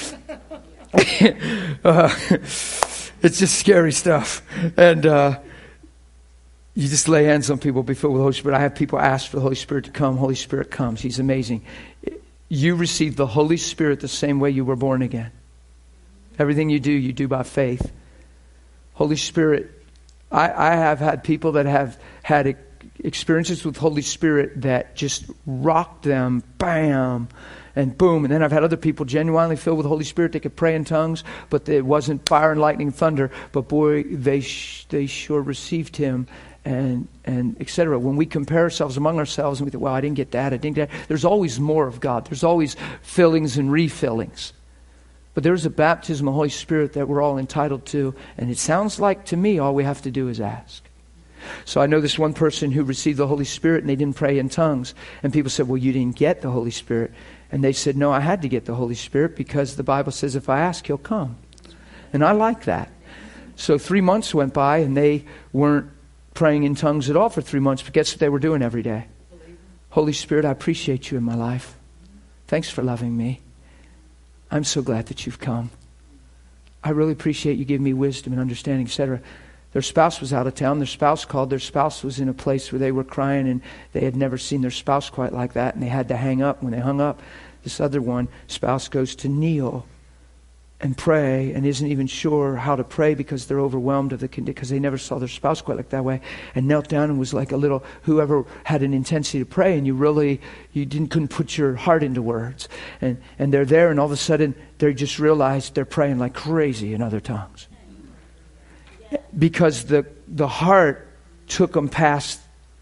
It's just scary stuff. And you just lay hands on people, be filled with the Holy Spirit. I have people ask for the Holy Spirit to come. Holy Spirit comes. He's amazing. You receive the Holy Spirit the same way you were born again. Everything you do by faith. Holy Spirit, I have had people that have had experiences with Holy Spirit that just rocked them, bam, and boom. And then I've had other people genuinely filled with the Holy Spirit. They could pray in tongues, but it wasn't fire and lightning and thunder. But boy, they sure received him, and etc. When we compare ourselves among ourselves and we think, well, I didn't get that, I didn't get that. There's always more of God. There's always fillings and refillings. But there's a baptism of the Holy Spirit that we're all entitled to. And it sounds like to me all we have to do is ask. So I know this one person who received the Holy Spirit and they didn't pray in tongues. And people said, well, you didn't get the Holy Spirit. And they said, no, I had to get the Holy Spirit because the Bible says if I ask, he'll come. And I like that. So 3 months went by and they weren't praying in tongues at all for 3 months. But guess what they were doing every day? Holy Spirit, I appreciate you in my life. Thanks for loving me. I'm so glad that you've come. I really appreciate you giving me wisdom and understanding, etc. Their spouse was out of town. Their spouse called. Their spouse was in a place where they were crying and they had never seen their spouse quite like that. And they had to hang up. When they hung up, this other one, spouse goes to kneel and pray and isn't even sure how to pray because they're overwhelmed because they never saw their spouse quite like that way, and knelt down and was like a little, whoever had an intensity to pray and couldn't put your heart into words. And they're there and all of a sudden they just realized they're praying like crazy in other tongues. Because the heart took them past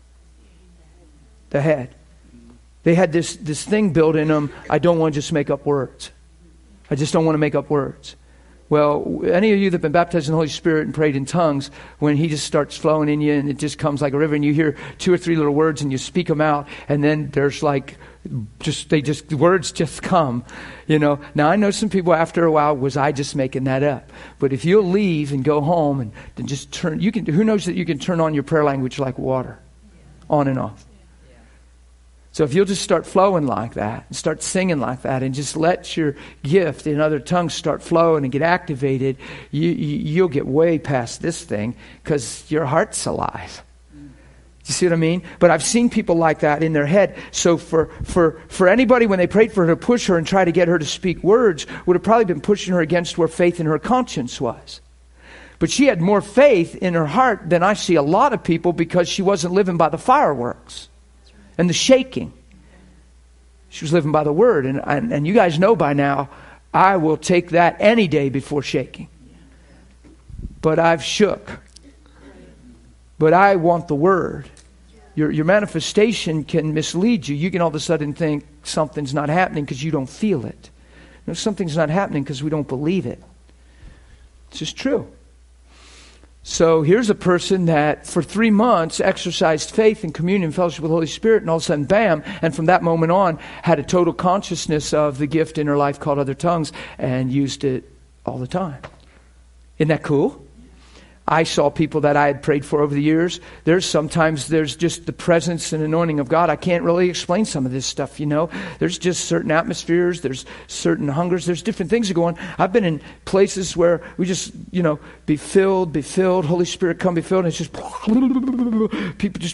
the head. They had this thing built in them, I don't want to just make up words. I just don't want to make up words. Well, any of you that have been baptized in the Holy Spirit and prayed in tongues, when he just starts flowing in you and it just comes like a river and you hear 2 or 3 little words and you speak them out and then there's like, the words just come, you know. Now I know some people after a while, was I just making that up? But if you'll leave and go home and then just who knows that you can turn on your prayer language like water, on and off. So if you'll just start flowing like that and start singing like that and just let your gift in other tongues start flowing and get activated, you'll get way past this thing because your heart's alive. You see what I mean? But I've seen people like that in their head. So for anybody, when they prayed for her to push her and try to get her to speak words, would have probably been pushing her against where faith in her conscience was. But she had more faith in her heart than I see a lot of people because she wasn't living by the fireworks and the shaking. She was living by the word. And you guys know by now, I will take that any day before shaking. But I've shook. But I want the word. Your manifestation can mislead you. You can all of a sudden think something's not happening because you don't feel it. No, something's not happening because we don't believe it. It's just true. So here's a person that for 3 months exercised faith and communion and fellowship with the Holy Spirit, and all of a sudden, bam, and from that moment on had a total consciousness of the gift in her life called other tongues and used it all the time. Isn't that cool? I saw people that I had prayed for over the years. Sometimes there's just the presence and anointing of God. I can't really explain some of this stuff, There's just certain atmospheres. There's certain hungers. There's different things that go on. I've been in places where we just, be filled. Holy Spirit, come be filled. And it's just, people just.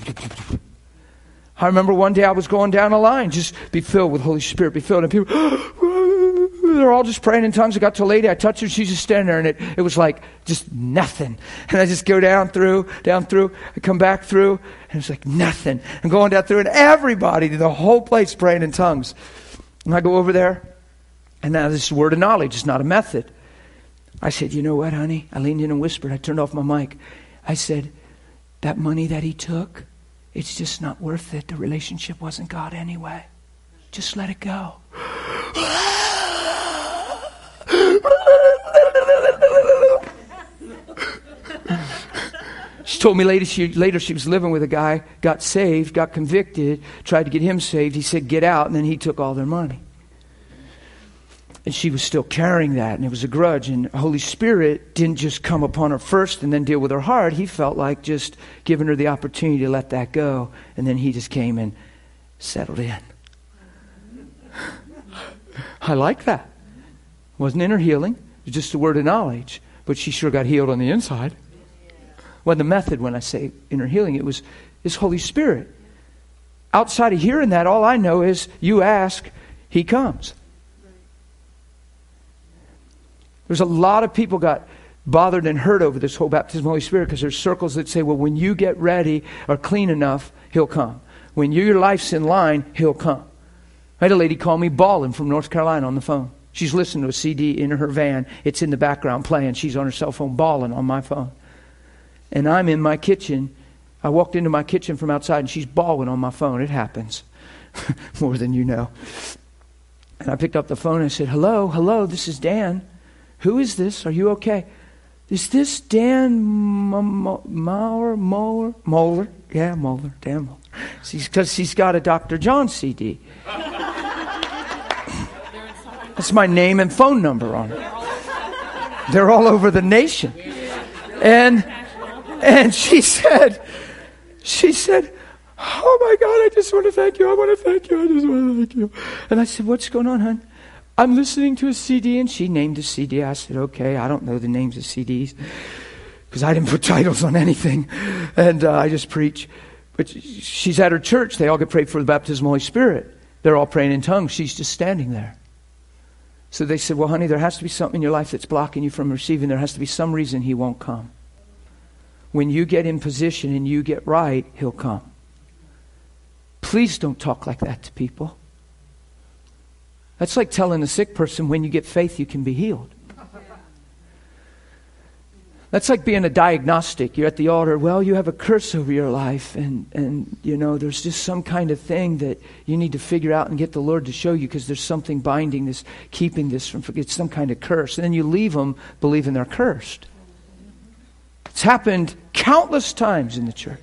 I remember one day I was going down a line, just be filled with Holy Spirit, be filled. And people, they're all just praying in tongues. I got to a lady, I touched her, she's just standing there, and it was like just nothing. And I just go down through, I come back through, and it's like nothing. I'm going down through, and everybody, the whole place praying in tongues. And I go over there, and now this is word of knowledge, it's not a method. I said, you know what, honey? I leaned in and whispered, I turned off my mic. I said, that money that he took, it's just not worth it. The relationship wasn't God anyway. Just let it go. She told me later she was living with a guy, got saved, got convicted, tried to get him saved. He said, get out, and then he took all their money. And she was still carrying that, and it was a grudge. And the Holy Spirit didn't just come upon her first and then deal with her heart. He felt like just giving her the opportunity to let that go. And then he just came and settled in. I like that. It wasn't inner healing. It was just a word of knowledge. But she sure got healed on the inside. Well, the method when I say inner healing, it's Holy Spirit. Outside of hearing that, all I know is you ask, He comes. There's a lot of people got bothered and hurt over this whole baptism of the Holy Spirit because there's circles that say, well, when you get ready or clean enough, He'll come. When your life's in line, He'll come. I had a lady call me bawling from North Carolina on the phone. She's listening to a CD in her van. It's in the background playing. She's on her cell phone bawling on my phone. And I'm in my kitchen. I walked into my kitchen from outside and she's bawling on my phone. It happens. More than you know. And I picked up the phone and I said, hello, this is Dan. Who is this? Are you okay? Is this Dan Moeller? Yeah, Moeller. Dan Moeller. Because he's got a Dr. John CD. That's my name and phone number on it. They're all over the nation. And she said, oh my God, I just want to thank you. I just want to thank you. And I said, what's going on, hon? I'm listening to a CD, and she named the CD. I said, okay, I don't know the names of CDs because I didn't put titles on anything. And I just preach. But she's at her church. They all get prayed for the baptism of the Holy Spirit. They're all praying in tongues. She's just standing there. So they said, well, honey, there has to be something in your life that's blocking you from receiving. There has to be some reason He won't come. When you get in position and you get right, He'll come. Please don't talk like that to people. That's like telling a sick person, when you get faith, you can be healed. That's like being a diagnostic. You're at the altar. Well, you have a curse over your life. And there's just some kind of thing that you need to figure out and get the Lord to show you because there's something binding this, keeping this from, it's some kind of curse. And then you leave them believing they're cursed. It's happened countless times in the church.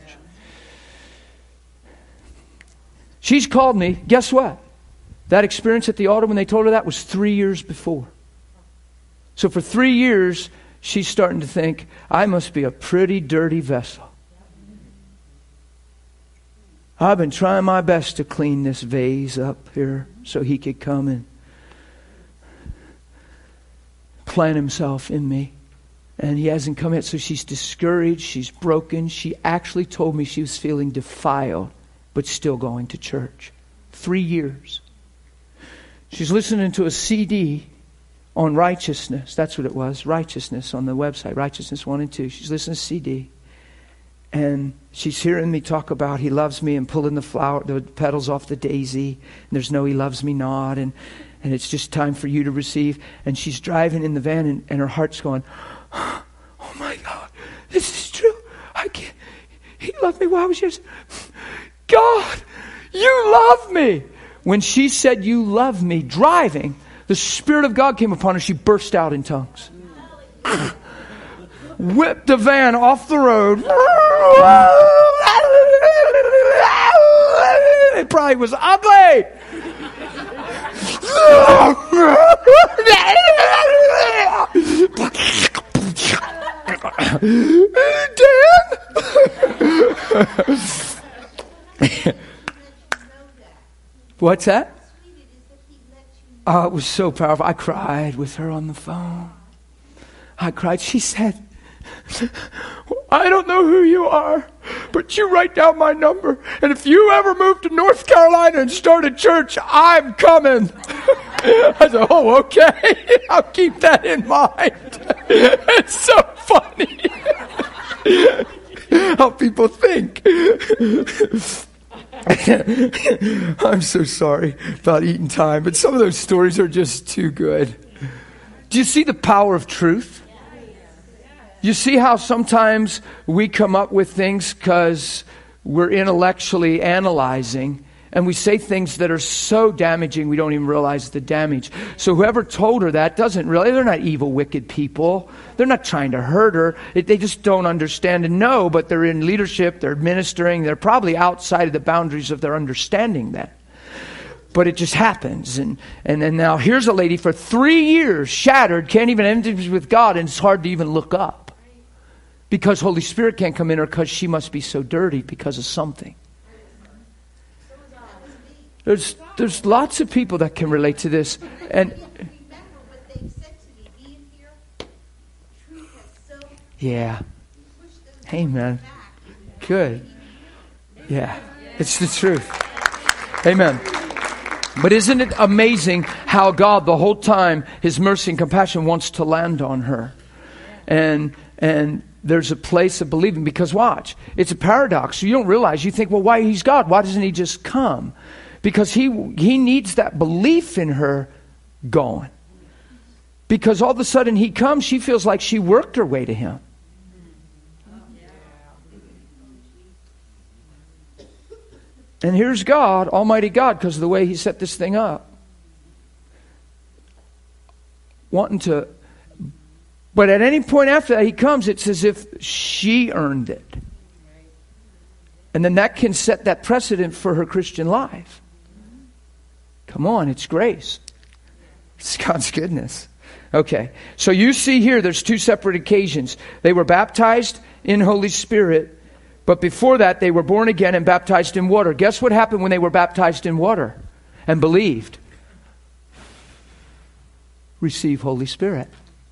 She's called me. Guess what? That experience at the altar when they told her that was 3 years before. So for 3 years, she's starting to think, I must be a pretty dirty vessel. I've been trying my best to clean this vase up here so He could come and plant Himself in me. And He hasn't come yet, so she's discouraged, she's broken. She actually told me she was feeling defiled, but still going to church. 3 years. She's listening to a CD on righteousness. That's what it was. Righteousness on the website. Righteousness 1 and 2. She's listening to a CD. And she's hearing me talk about He loves me and pulling the petals off the daisy. And there's no He loves me not. And it's just time for you to receive. And she's driving in the van and her heart's going, oh my God, this is true. I can't. He loved me while I was yours. God, you love me. When she said, you love me, driving, the Spirit of God came upon her. She burst out in tongues. Whipped the van off the road. It probably was ugly. Dan? What's that? Oh, it was so powerful. I cried with her on the phone. I cried. She said, I don't know who you are, but you write down my number. And if you ever move to North Carolina and start a church, I'm coming. I said, oh, okay. I'll keep that in mind. It's so funny how people think. I'm so sorry about eating time, but some of those stories are just too good. Do you see the power of truth? You see how sometimes we come up with things because we're intellectually analyzing, and we say things that are so damaging we don't even realize the damage. So whoever told her that doesn't really, they're not evil, wicked people. They're not trying to hurt her. They just don't understand and know, but they're in leadership, they're ministering, they're probably outside of the boundaries of their understanding then. But it just happens. And now here's a lady for 3 years, shattered, can't even enter with God, and it's hard to even look up. Because Holy Spirit can't come in her because she must be so dirty because of something. There's lots of people that can relate to this. And yeah. Amen. Good. Yeah. It's the truth. Amen. But isn't it amazing how God the whole time, His mercy and compassion wants to land on her? And there's a place of believing, because watch, it's a paradox. You don't realize, you think, well, why He's God? Why doesn't He just come? Because He needs that belief in her going. Because all of a sudden He comes, she feels like she worked her way to Him. And here's God, Almighty God, because of the way He set this thing up. Wanting to... But at any point after that He comes, it's as if she earned it. And then that can set that precedent for her Christian life. Come on, it's grace. It's God's goodness. Okay, so you see here there's two separate occasions. They were baptized in Holy Spirit, but before that they were born again and baptized in water. Guess what happened when they were baptized in water and believed? Receive Holy Spirit.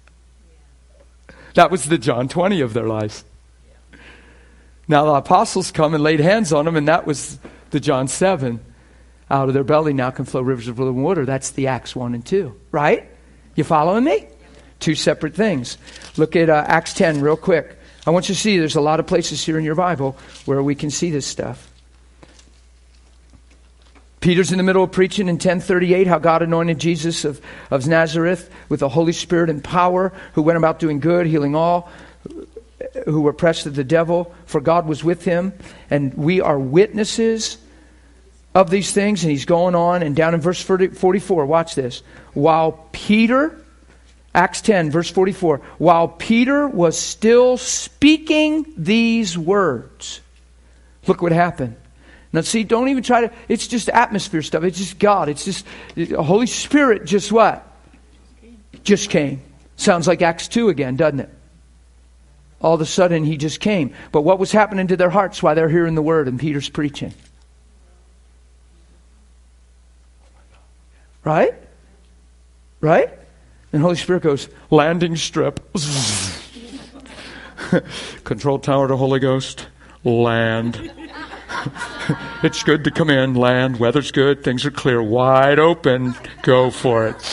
That was the John 20 of their lives. Now the apostles come and laid hands on them, and that was the John 7. Out of their belly now can flow rivers of living water. That's the Acts 1 and 2. Right? You following me? Two separate things. Look at Acts 10 real quick. I want you to see there's a lot of places here in your Bible where we can see this stuff. Peter's in the middle of preaching in 10:38 how God anointed Jesus of Nazareth with the Holy Spirit and power, who went about doing good, healing all who were oppressed of the devil, for God was with him. And we are witnesses of these things. And he's going on, and down in verse 44, watch this. While Peter, Acts 10, verse 44, while Peter was still speaking these words, look what happened. Now see, don't even try to, it's just atmosphere stuff. It's just God. It's just, the Holy Spirit just what? Just came. Sounds like Acts 2 again, doesn't it? All of a sudden He just came. But what was happening to their hearts while they're hearing the Word and Peter's preaching? Right? Right? And Holy Spirit goes, landing strip. Control tower to Holy Ghost. Land. It's good to come in, land, weather's good, things are clear, wide open, go for it.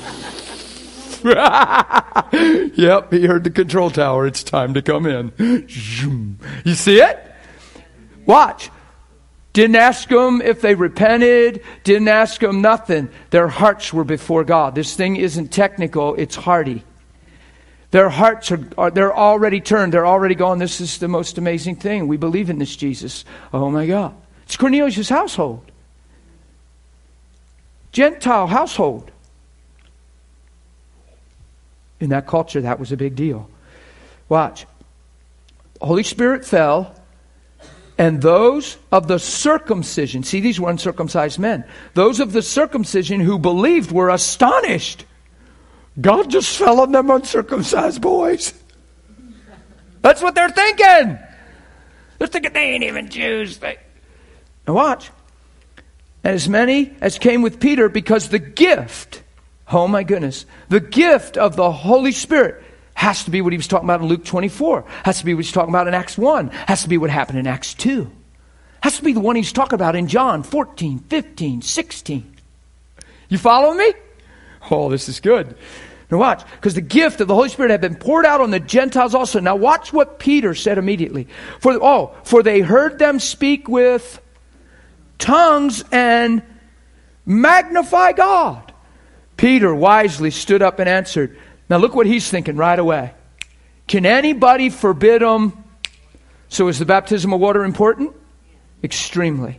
Yep, he heard the control tower, it's time to come in. You see it? Watch. Didn't ask them if they repented, didn't ask them nothing. Their hearts were before God. This thing isn't technical, it's hearty. Their hearts they're already turned. They're already gone. This is the most amazing thing. We believe in this Jesus. Oh my God. It's Cornelius' household. Gentile household. In that culture, that was a big deal. Watch. Holy Spirit fell, and those of the circumcision, see, these were uncircumcised men. Those of the circumcision who believed were astonished. God just fell on them uncircumcised boys. That's what they're thinking. They're thinking they ain't even Jews. Now watch. As many as came with Peter, because the gift, oh my goodness, the gift of the Holy Spirit has to be what he was talking about in Luke 24. Has to be what he's talking about in Acts 1. Has to be what happened in Acts 2. Has to be the one he's talking about in John 14, 15, 16. You follow me? Oh, this is good. Now watch, because the gift of the Holy Spirit had been poured out on the Gentiles also. Now watch what Peter said immediately. For they heard them speak with tongues and magnify God. Peter wisely stood up and answered. Now look what he's thinking right away. Can anybody forbid them? So is the baptism of water important? Extremely.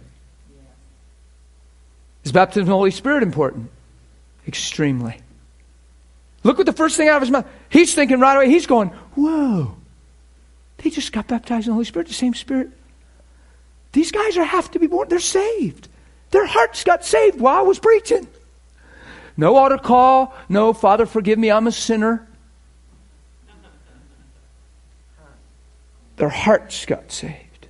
Is baptism of the Holy Spirit important? Extremely. Look what the first thing out of his mouth. He's thinking right away. He's going, whoa. They just got baptized in the Holy Spirit, the same Spirit. These guys have to be born. They're saved. Their hearts got saved while I was preaching. No altar call. No, Father, forgive me, I'm a sinner. Their hearts got saved.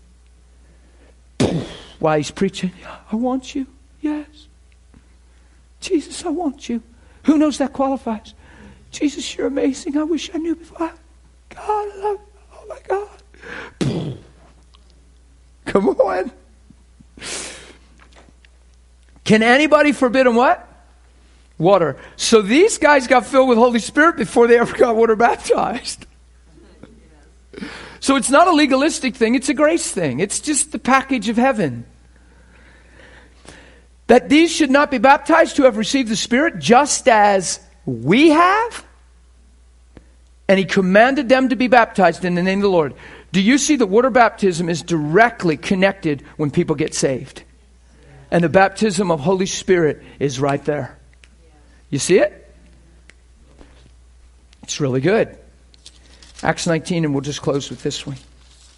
While he's preaching, I want you. Yes. Jesus, I want you. Who knows that qualifies? Jesus, you're amazing. I wish I knew before. God, I love you. Oh my God. Come on. Can anybody forbid them what? Water. So these guys got filled with Holy Spirit before they ever got water baptized. So it's not a legalistic thing. It's a grace thing. It's just the package of heaven. That these should not be baptized who have received the Spirit just as we have. And he commanded them to be baptized in the name of the Lord. Do you see that water baptism is directly connected when people get saved? And the baptism of Holy Spirit is right there. You see it? It's really good. Acts 19, and we'll just close with this one.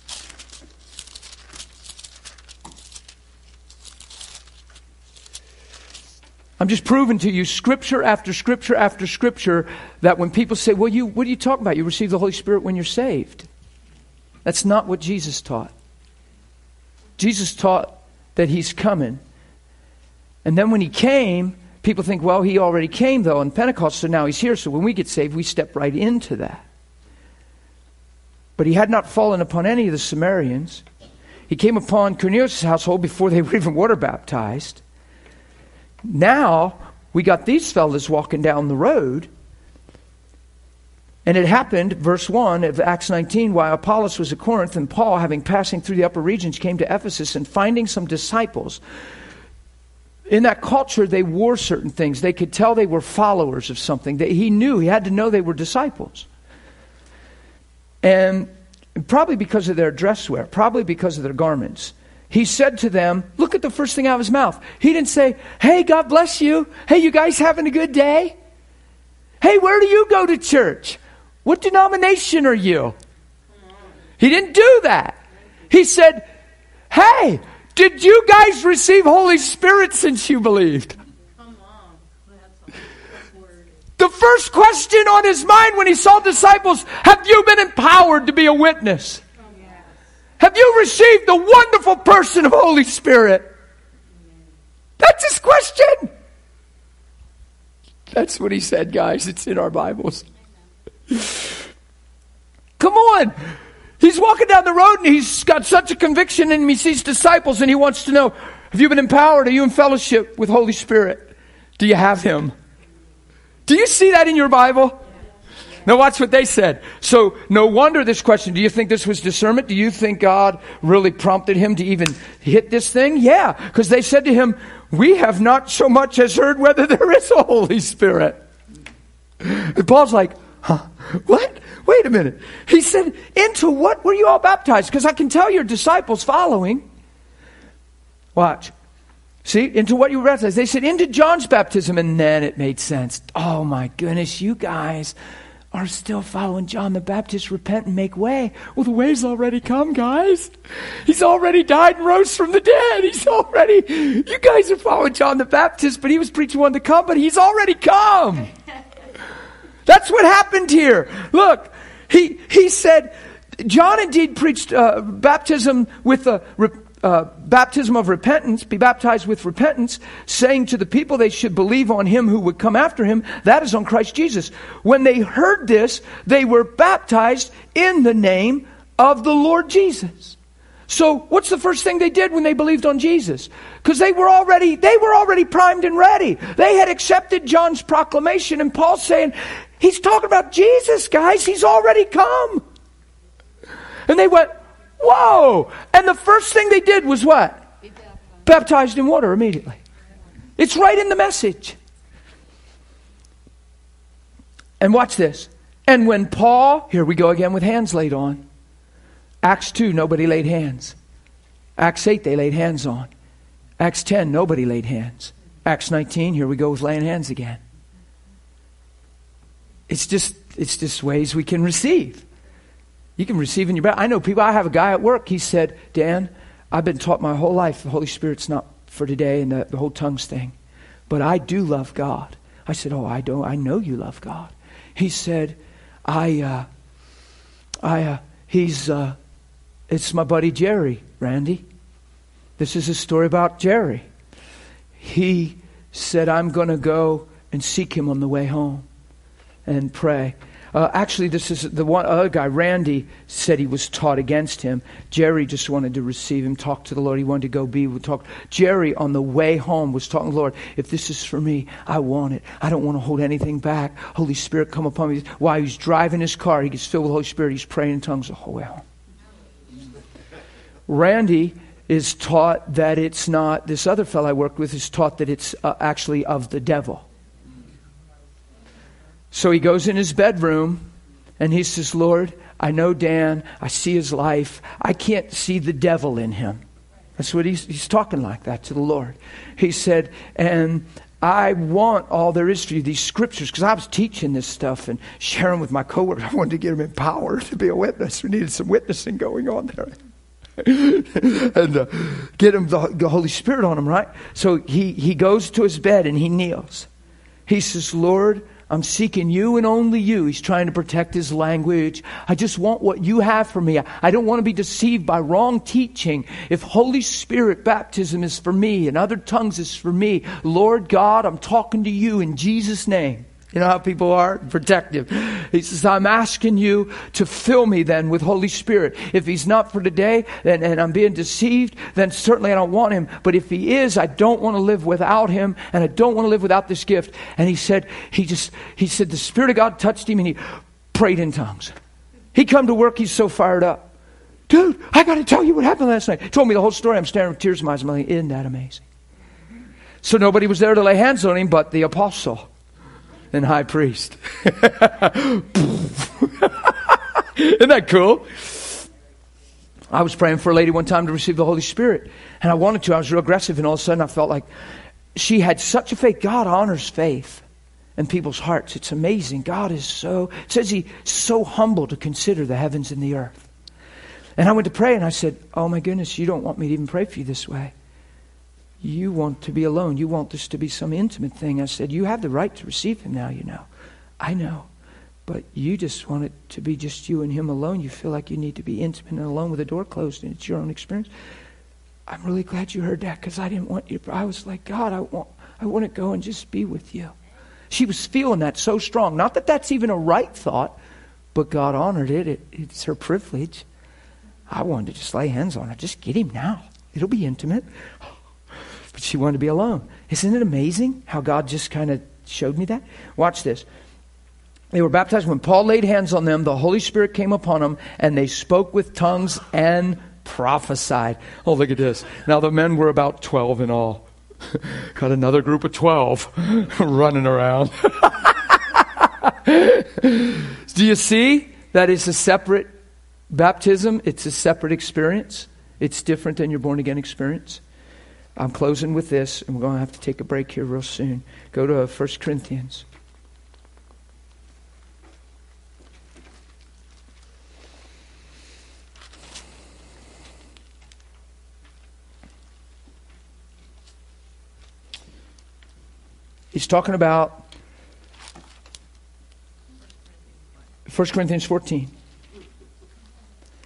I'm just proving to you scripture after scripture after scripture that when people say, well, what are you talking about? You receive the Holy Spirit when you're saved. That's not what Jesus taught. Jesus taught that he's coming. And then when he came, people think, well, he already came though on Pentecost, so now he's here. So when we get saved, we step right into that. But he had not fallen upon any of the Samaritans. He came upon Cornelius' household before they were even water baptized. Now, we got these fellas walking down the road. And it happened, verse 1 of Acts 19, while Apollos was at Corinth, and Paul, having passing through the upper regions, came to Ephesus, and finding some disciples. In that culture, they wore certain things. They could tell they were followers of something. He knew, he had to know they were disciples. And probably because of their dress wear, probably because of their garments. He said to them, look at the first thing out of his mouth. He didn't say, hey, God bless you. Hey, you guys having a good day? Hey, where do you go to church? What denomination are you? He didn't do that. He said, hey, did you guys receive Holy Spirit since you believed? The first question on his mind when he saw disciples, have you been empowered to be a witness? Have you received the wonderful person of Holy Spirit? That's his question. That's what he said, guys. It's in our Bibles. Come on. He's walking down the road and he's got such a conviction in him. He sees disciples and he wants to know, have you been empowered? Are you in fellowship with Holy Spirit? Do you have him? Do you see that in your Bible? Now watch what they said. So no wonder this question. Do you think this was discernment? Do you think God really prompted him to even hit this thing? Yeah, because they said to him, we have not so much as heard whether there is a Holy Spirit. And Paul's like, huh? What? Wait a minute. He said, into what were you all baptized? Because I can tell your disciples following. Watch. See, into what you were baptized. They said, into John's baptism. And then it made sense. Oh my goodness, you guys are still following John the Baptist. Repent and make way. Well, the way's already come, guys. He's already died and rose from the dead. You guys are following John the Baptist, but he was preaching one to come, but he's already come. That's what happened here. Look, he said, John indeed preached baptism with baptism of repentance, be baptized with repentance, saying to the people they should believe on him who would come after him, that is on Christ Jesus. When they heard this, they were baptized in the name of the Lord Jesus. So what's the first thing they did when they believed on Jesus? Because they were already primed and ready. They had accepted John's proclamation, and Paul's saying, he's talking about Jesus, guys. He's already come. And they went, whoa! And the first thing they did was what? Baptized in water immediately. It's right in the message. And watch this. And when Paul, here we go again with hands laid on. Acts 2, nobody laid hands. Acts 8, they laid hands on. Acts 10, nobody laid hands. Acts 19, here we go with laying hands again. It's just ways we can receive. You can receive in your baptism. I know people, I have a guy at work, he said, Dan, I've been taught my whole life the Holy Spirit's not for today and the whole tongues thing. But I do love God. I said, oh, I don't. I know you love God. He said, it's my buddy Jerry, Randy. This is a story about Jerry. He said, I'm going to go and seek him on the way home and pray. Actually, this is the one other guy, Randy, said he was taught against him. Jerry just wanted to receive him, talk to the Lord. He wanted to go be with talk. Jerry, on the way home, was talking to the Lord. If this is for me, I want it. I don't want to hold anything back. Holy Spirit, come upon me. While he's driving his car, he gets filled with the Holy Spirit. He's praying in tongues the whole way home. Randy is taught that it's not, this other fellow I worked with is taught that it's actually of the devil. So he goes in his bedroom and he says, Lord, I know Dan, I see his life. I can't see the devil in him. That's what he's talking like that to the Lord. He said, and I want all there is for you, these scriptures, because I was teaching this stuff and sharing with my coworkers. I wanted to get them empowered to be a witness. We needed some witnessing going on there. And get him the Holy Spirit on him, right? So he goes to his bed and he kneels. He says, Lord, I'm seeking you and only you. He's trying to protect his language. I just want what you have for me. I don't want to be deceived by wrong teaching. If Holy Spirit baptism is for me and other tongues is for me, Lord God, I'm talking to you in Jesus' name. You know how people are? Protective. He says, I'm asking you to fill me then with Holy Spirit. If he's not for today and I'm being deceived, then certainly I don't want him. But if he is, I don't want to live without him, and I don't want to live without this gift. And he said, the Spirit of God touched him and he prayed in tongues. He come to work, he's so fired up. Dude, I got to tell you what happened last night. He told me the whole story. I'm staring with tears in my eyes. I'm like, isn't that amazing? So nobody was there to lay hands on him but the apostle and high priest. Isn't that cool? I was praying for a lady one time to receive the Holy Spirit. And I wanted to. I was real aggressive. And all of a sudden I felt like she had such a faith. God honors faith in people's hearts. It's amazing. God is it says he's so humble to consider the heavens and the earth. And I went to pray and I said, oh my goodness, you don't want me to even pray for you this way. You want to be alone. You want this to be some intimate thing. I said, you have the right to receive him now, you know. I know. But you just want it to be just you and him alone. You feel like you need to be intimate and alone with the door closed, and it's your own experience. I'm really glad you heard that, because I didn't want you. I was like, God, I want to go and just be with you. She was feeling that so strong. Not that that's even a right thought, but God honored it. It's her privilege. I wanted to just lay hands on her. Just get him now. It'll be intimate. But she wanted to be alone. Isn't it amazing how God just kind of showed me that? Watch this. They were baptized. When Paul laid hands on them, the Holy Spirit came upon them, and they spoke with tongues and prophesied. Oh, look at this. Now the men were about 12 in all. Got another group of 12 running around. Do you see that it's a separate baptism? It's a separate experience. It's different than your born again experience. I'm closing with this, and we're going to have to take a break here real soon. Go to 1 Corinthians. He's talking about 1 Corinthians 14.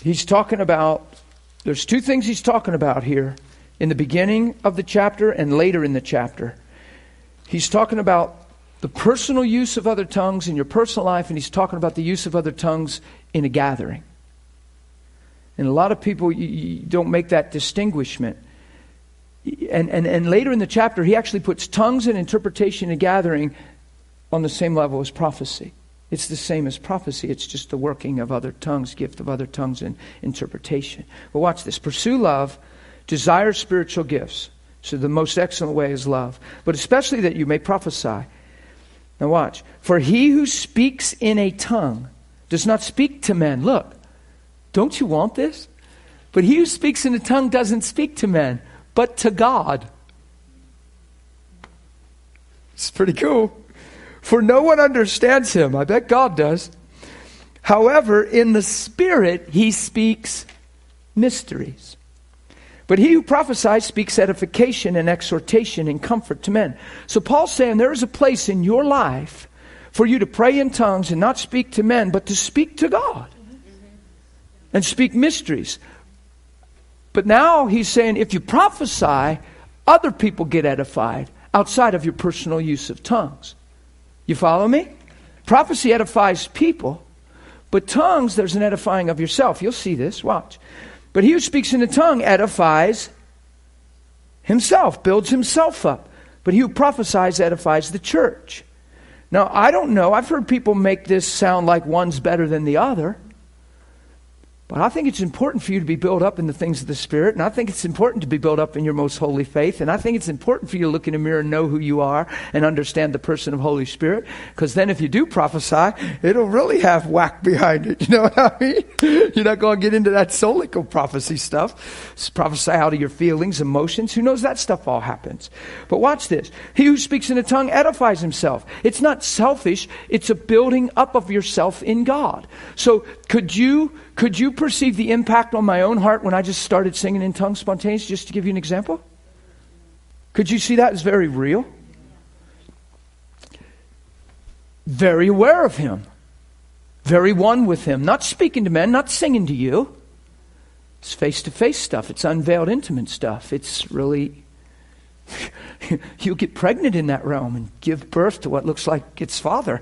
he's talking about, there's two things he's talking about here in the beginning of the chapter and later in the chapter. He's talking about the personal use of other tongues in your personal life, and he's talking about the use of other tongues in a gathering. And a lot of people you don't make that distinguishment. And later in the chapter, he actually puts tongues and interpretation in a gathering on the same level as prophecy. It's the same as prophecy. It's just the working of other tongues, gift of other tongues and interpretation. But watch this. Pursue love, desire spiritual gifts. So the most excellent way is love. But especially that you may prophesy. Now watch. For he who speaks in a tongue does not speak to men. Look, don't you want this? But he who speaks in a tongue doesn't speak to men, but to God. It's pretty cool. For no one understands him. I bet God does. However, in the Spirit, he speaks mysteries. But he who prophesies speaks edification and exhortation and comfort to men. So Paul's saying there is a place in your life for you to pray in tongues and not speak to men, but to speak to God. And speak mysteries. But now he's saying if you prophesy, other people get edified outside of your personal use of tongues. You follow me? Prophecy edifies people, but tongues, there's an edifying of yourself. You'll see this. Watch. But he who speaks in a tongue edifies himself, builds himself up. But he who prophesies edifies the church. Now, I don't know. I've heard people make this sound like one's better than the other. But I think it's important for you to be built up in the things of the Spirit. And I think it's important to be built up in your most holy faith. And I think it's important for you to look in a mirror and know who you are and understand the person of Holy Spirit. Because then if you do prophesy, it'll really have whack behind it. You know what I mean? You're not going to get into that solical prophecy stuff. Just prophesy out of your feelings, emotions. Who knows that stuff all happens. But watch this. He who speaks in a tongue edifies himself. It's not selfish. It's a building up of yourself in God. So could you perceive the impact on my own heart when I just started singing in tongues spontaneously, just to give you an example? Could you see that as very real? Very aware of him. Very one with him. Not speaking to men, not singing to you. It's face-to-face stuff. It's unveiled intimate stuff. It's really... You'll get pregnant in that realm and give birth to what looks like its father.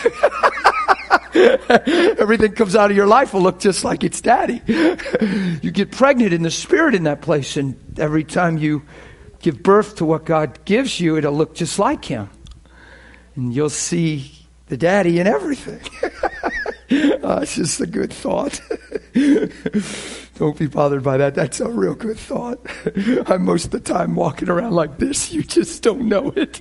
Everything comes out of your life will look just like its daddy. You get pregnant in the Spirit in that place, and every time you give birth to what God gives you, it'll look just like him. And you'll see the daddy in everything. It's just a good thought. Don't be bothered by that. That's a real good thought. I'm most of the time walking around like this. You just don't know it.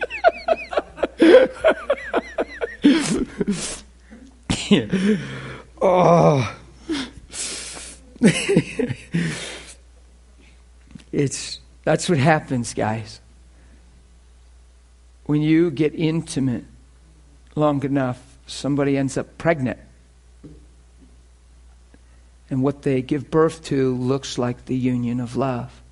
Oh. That's what happens, guys. When you get intimate long enough, somebody ends up pregnant. And what they give birth to looks like the union of love.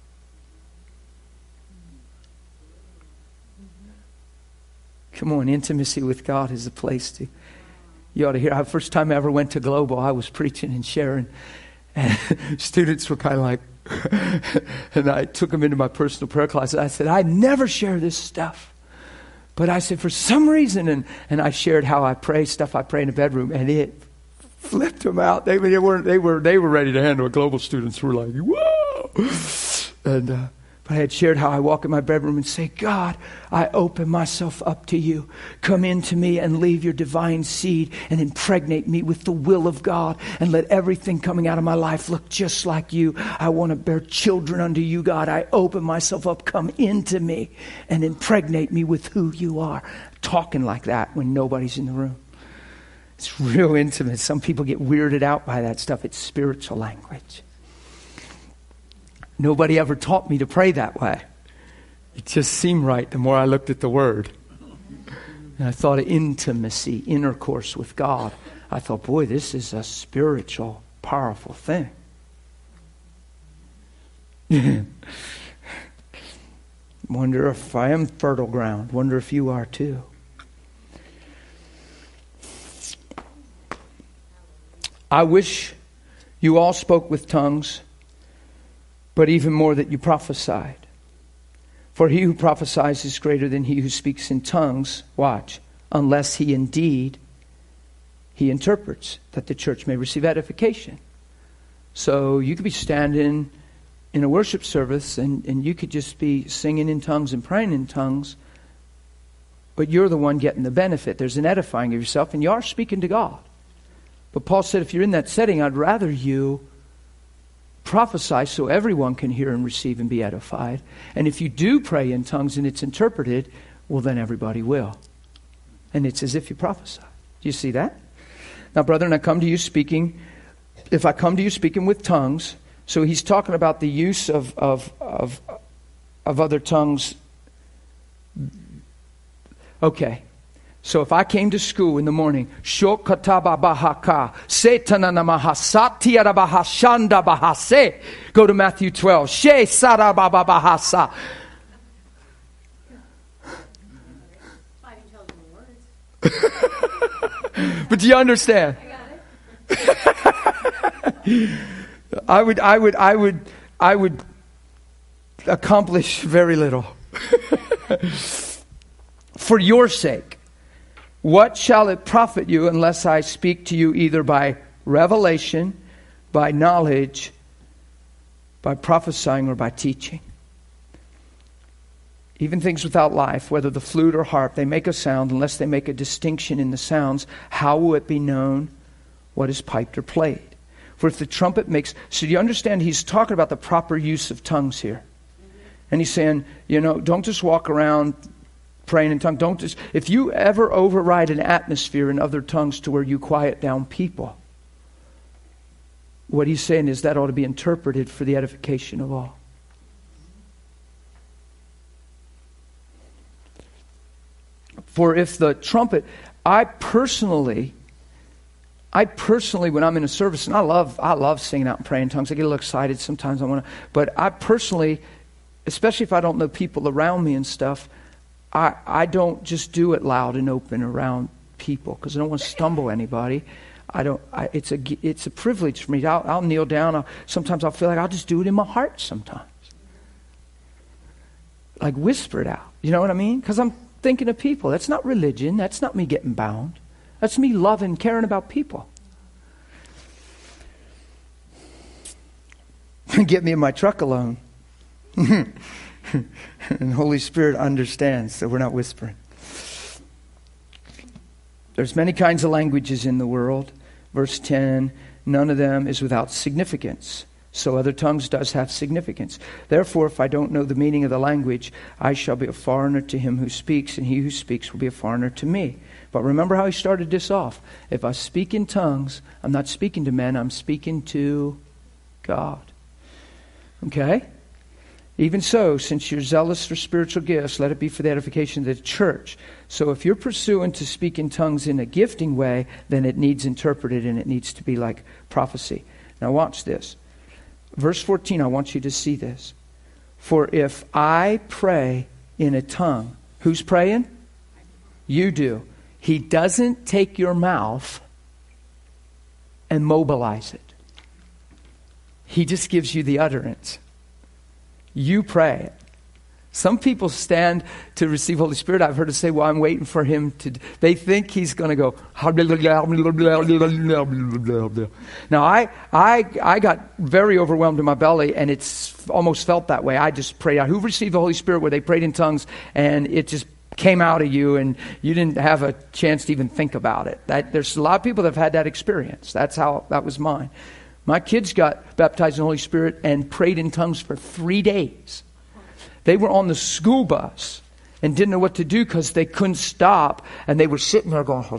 Come on, intimacy with God is a place to... You ought to hear. The first time I ever went to Global, I was preaching and sharing. And students were kind of like... and I took them into my personal prayer class. And I said, I never share this stuff. But I said, for some reason... And I shared how I pray, stuff I pray in the bedroom. And it flipped them out. They were ready to handle it. Global students were like, whoa! And... I had shared how I walk in my bedroom and say, God, I open myself up to you. Come into me and leave your divine seed and impregnate me with the will of God and let everything coming out of my life look just like you. I want to bear children unto you, God. I open myself up. Come into me and impregnate me with who you are. Talking like that when nobody's in the room. It's real intimate. Some people get weirded out by that stuff. It's spiritual language. Nobody ever taught me to pray that way. It just seemed right the more I looked at the Word. And I thought of intimacy, intercourse with God. I thought, boy, this is a spiritual, powerful thing. Wonder if I am fertile ground. Wonder if you are too. I wish You all spoke with tongues, but even more that you prophesied. For he who prophesies is greater than he who speaks in tongues. Watch. Unless he indeed, he interprets, that the church may receive edification. So you could be standing in a worship service and you could just be singing in tongues and praying in tongues, but you're the one getting the benefit. There's an edifying of yourself and you are speaking to God. But Paul said, if you're in that setting, I'd rather you prophesy so everyone can hear and receive and be edified. And if you do pray in tongues and it's interpreted, well, then everybody will. And it's as if you prophesy. Do you see that? Now, brethren, I come to you speaking. If I come to you speaking with tongues, so he's talking about the use of other tongues. Okay. So if I came to school in the morning, go to Matthew 12. But do you understand? I would accomplish very little. For your sake. What shall it profit you unless I speak to you either by revelation, by knowledge, by prophesying, or by teaching? Even things without life, whether the flute or harp, they make a sound. Unless they make a distinction in the sounds, how will it be known what is piped or played? For if the trumpet makes... So do you understand? He's talking about the proper use of tongues here. And he's saying, don't just walk around praying in tongues. Don't just... If you ever override an atmosphere in other tongues to where you quiet down people, what he's saying is that ought to be interpreted for the edification of all. For if the trumpet... I personally, when I'm in a service, and I love singing out and praying in tongues. I get a little excited sometimes. But I personally, especially if I don't know people around me and stuff, I don't just do it loud and open around people because I don't want to stumble anybody. It's a privilege for me. I'll kneel down. Sometimes I'll feel like I'll just do it in my heart sometimes. Like whisper it out. You know what I mean? Because I'm thinking of people. That's not religion. That's not me getting bound. That's me loving, caring about people. Get me in my truck alone. And the Holy Spirit understands, so we're not whispering. There's many kinds of languages in the world. Verse 10, none of them is without significance. So other tongues does have significance. Therefore, if I don't know the meaning of the language, I shall be a foreigner to him who speaks, and he who speaks will be a foreigner to me. But remember how he started this off. If I speak in tongues, I'm not speaking to men, I'm speaking to God. Okay? Even so, since you're zealous for spiritual gifts, let it be for the edification of the church. So if you're pursuing to speak in tongues in a gifting way, then it needs interpreted and it needs to be like prophecy. Now watch this. Verse 14, I want you to see this. For if I pray in a tongue, who's praying? You do. He doesn't take your mouth and mobilize it. He just gives you the utterance. You pray it. Some people stand to receive Holy Spirit. I've heard it say, well, I'm waiting for him to... They think he's going to go... Now, I got very overwhelmed in my belly, and it's almost felt that way. I just prayed out. Who received the Holy Spirit where they prayed in tongues, and it just came out of you, and you didn't have a chance to even think about it? There's a lot of people that have had that experience. That was mine. My kids got baptized in the Holy Spirit and prayed in tongues for 3 days. They were on the school bus and didn't know what to do because they couldn't stop. And they were sitting there going...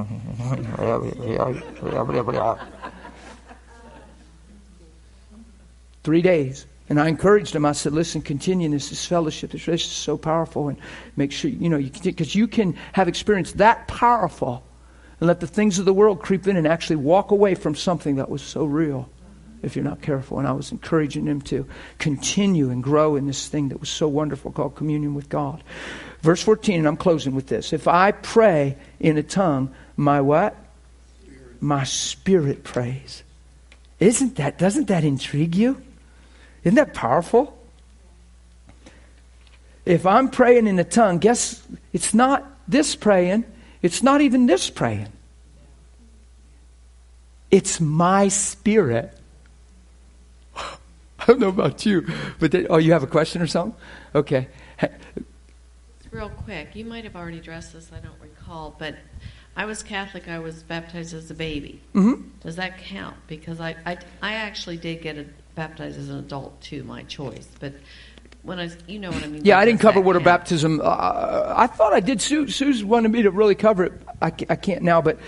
3 days. And I encouraged them. I said, listen, continue. This is fellowship. This relationship is so powerful. And make sure, because you can have experience that powerful and let the things of the world creep in and actually walk away from something that was so real if you're not careful. And I was encouraging them to continue and grow in this thing that was so wonderful called communion with God. Verse 14, and I'm closing with this. If I pray in a tongue, my what? My spirit prays. Doesn't that intrigue you? Isn't that powerful? If I'm praying in a tongue, guess it's not this praying. It's not even this praying. It's my spirit. I don't know about you, but you have a question or something? Okay. Real quick, you might have already addressed this, I don't recall, but I was Catholic, I was baptized as a baby. Mm-hmm. Does that count? Because I actually did get baptized as an adult too, my choice, but when you know what I mean. Yeah, I didn't cover water baptism. I thought I did. Sue's wanted me to really cover it. I can't now, but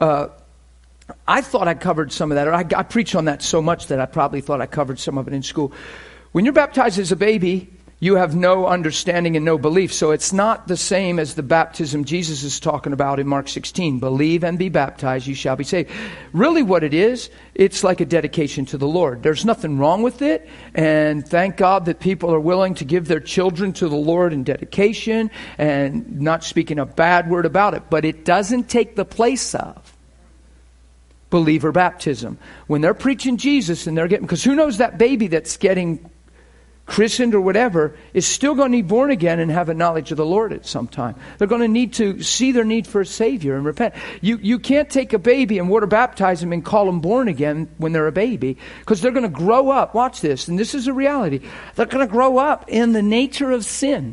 I thought I covered some of that. Or I preached on that so much that I probably thought I covered some of it in school. When you're baptized as a baby, you have no understanding and no belief. So it's not the same as the baptism Jesus is talking about in Mark 16. Believe and be baptized, you shall be saved. Really what it is, it's like a dedication to the Lord. There's nothing wrong with it. And thank God that people are willing to give their children to the Lord in dedication and not speaking a bad word about it. But it doesn't take the place of believer baptism. When they're preaching Jesus and they're getting, because who knows that baby that's getting christened or whatever is still going to need born again and have a knowledge of the Lord at some time. They're going to need to see their need for a Savior and repent. You can't take a baby and water baptize them and call them born again when they're a baby, because they're going to grow up. Watch this, and this is a reality. They're going to grow up in the nature of sin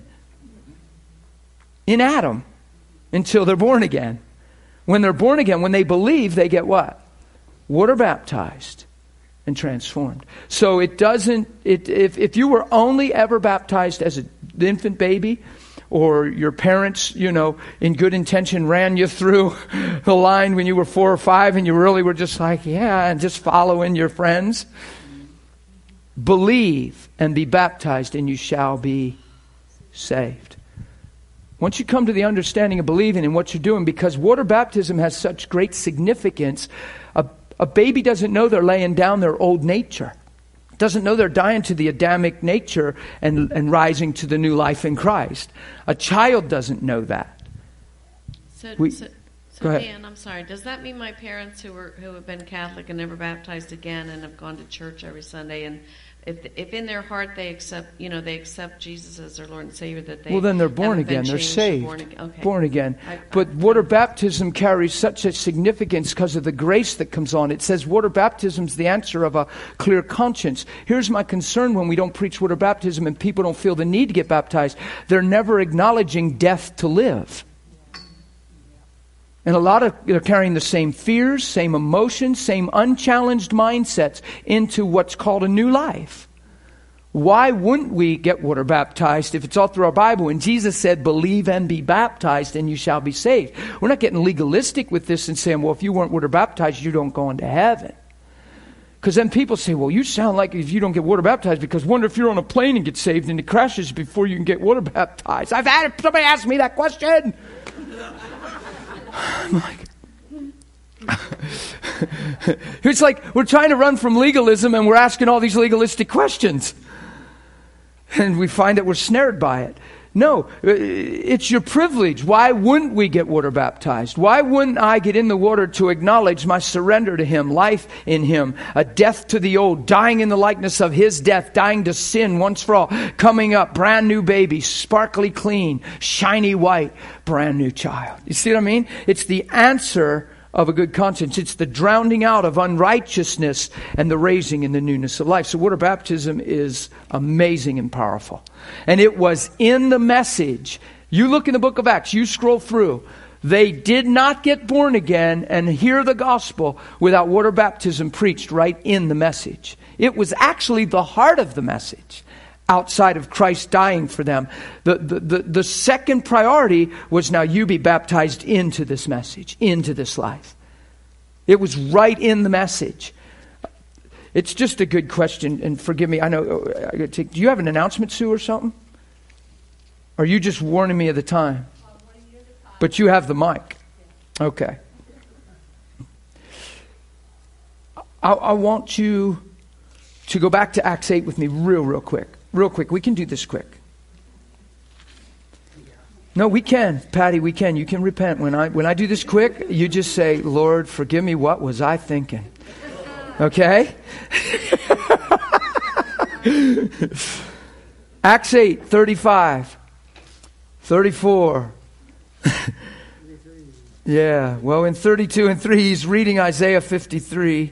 in Adam until they're born again. When they're born again, when they believe, they get what? Water baptized and transformed. So it doesn't, if you were only ever baptized as an infant baby, or your parents, in good intention ran you through the line when you were 4 or 5 and you really were just like, yeah, and just following your friends, believe and be baptized and you shall be saved. Once you come to the understanding of believing in what you're doing, because water baptism has such great significance, a baby doesn't know they're laying down their old nature. Doesn't know they're dying to the Adamic nature and rising to the new life in Christ. A child doesn't know that. So go ahead. Dan, I'm sorry. Does that mean my parents who have been Catholic and never baptized again and have gone to church every Sunday, and if in their heart they accept Jesus as their Lord and Savior, that they well, then they're born again. They're saved. Born again. But water baptism carries such a significance because of the grace that comes on. It says water baptism is the answer of a clear conscience. Here's my concern when we don't preach water baptism and people don't feel the need to get baptized. They're never acknowledging death to live. And they're carrying the same fears, same emotions, same unchallenged mindsets into what's called a new life. Why wouldn't we get water baptized if it's all through our Bible? And Jesus said, believe and be baptized and you shall be saved. We're not getting legalistic with this and saying, well, if you weren't water baptized, you don't go into heaven. Because then people say, well, you sound like if you don't get water baptized, because wonder if you're on a plane and get saved and it crashes before you can get water baptized. I've had somebody ask me that question. I'm like, it's like we're trying to run from legalism and we're asking all these legalistic questions. And we find that we're snared by it. No, it's your privilege. Why wouldn't we get water baptized? Why wouldn't I get in the water to acknowledge my surrender to Him, life in Him, a death to the old, dying in the likeness of His death, dying to sin once for all, coming up, brand new baby, sparkly clean, shiny white, brand new child. You see what I mean? It's the answer of a good conscience. It's the drowning out of unrighteousness and the raising in the newness of life. So water baptism is amazing and powerful. And it was in the message. You look in the book of Acts, you scroll through. They did not get born again and hear the gospel without water baptism preached right in the message. It was actually the heart of the message. Outside of Christ dying for them. The second priority was now you be baptized into this message, into this life. It was right in the message. It's just a good question, and forgive me, I know, do you have an announcement, Sue, or something? Or are you just warning me of the time? But you have the mic. Okay. I want you to go back to Acts 8 with me real quick. Real quick. We can do this quick. No, we can. Patty, we can. You can repent. When I do this quick, you just say, Lord, forgive me. What was I thinking? Okay? Acts 8, 35, 34. Yeah, well, in 32 and 3, he's reading Isaiah 53.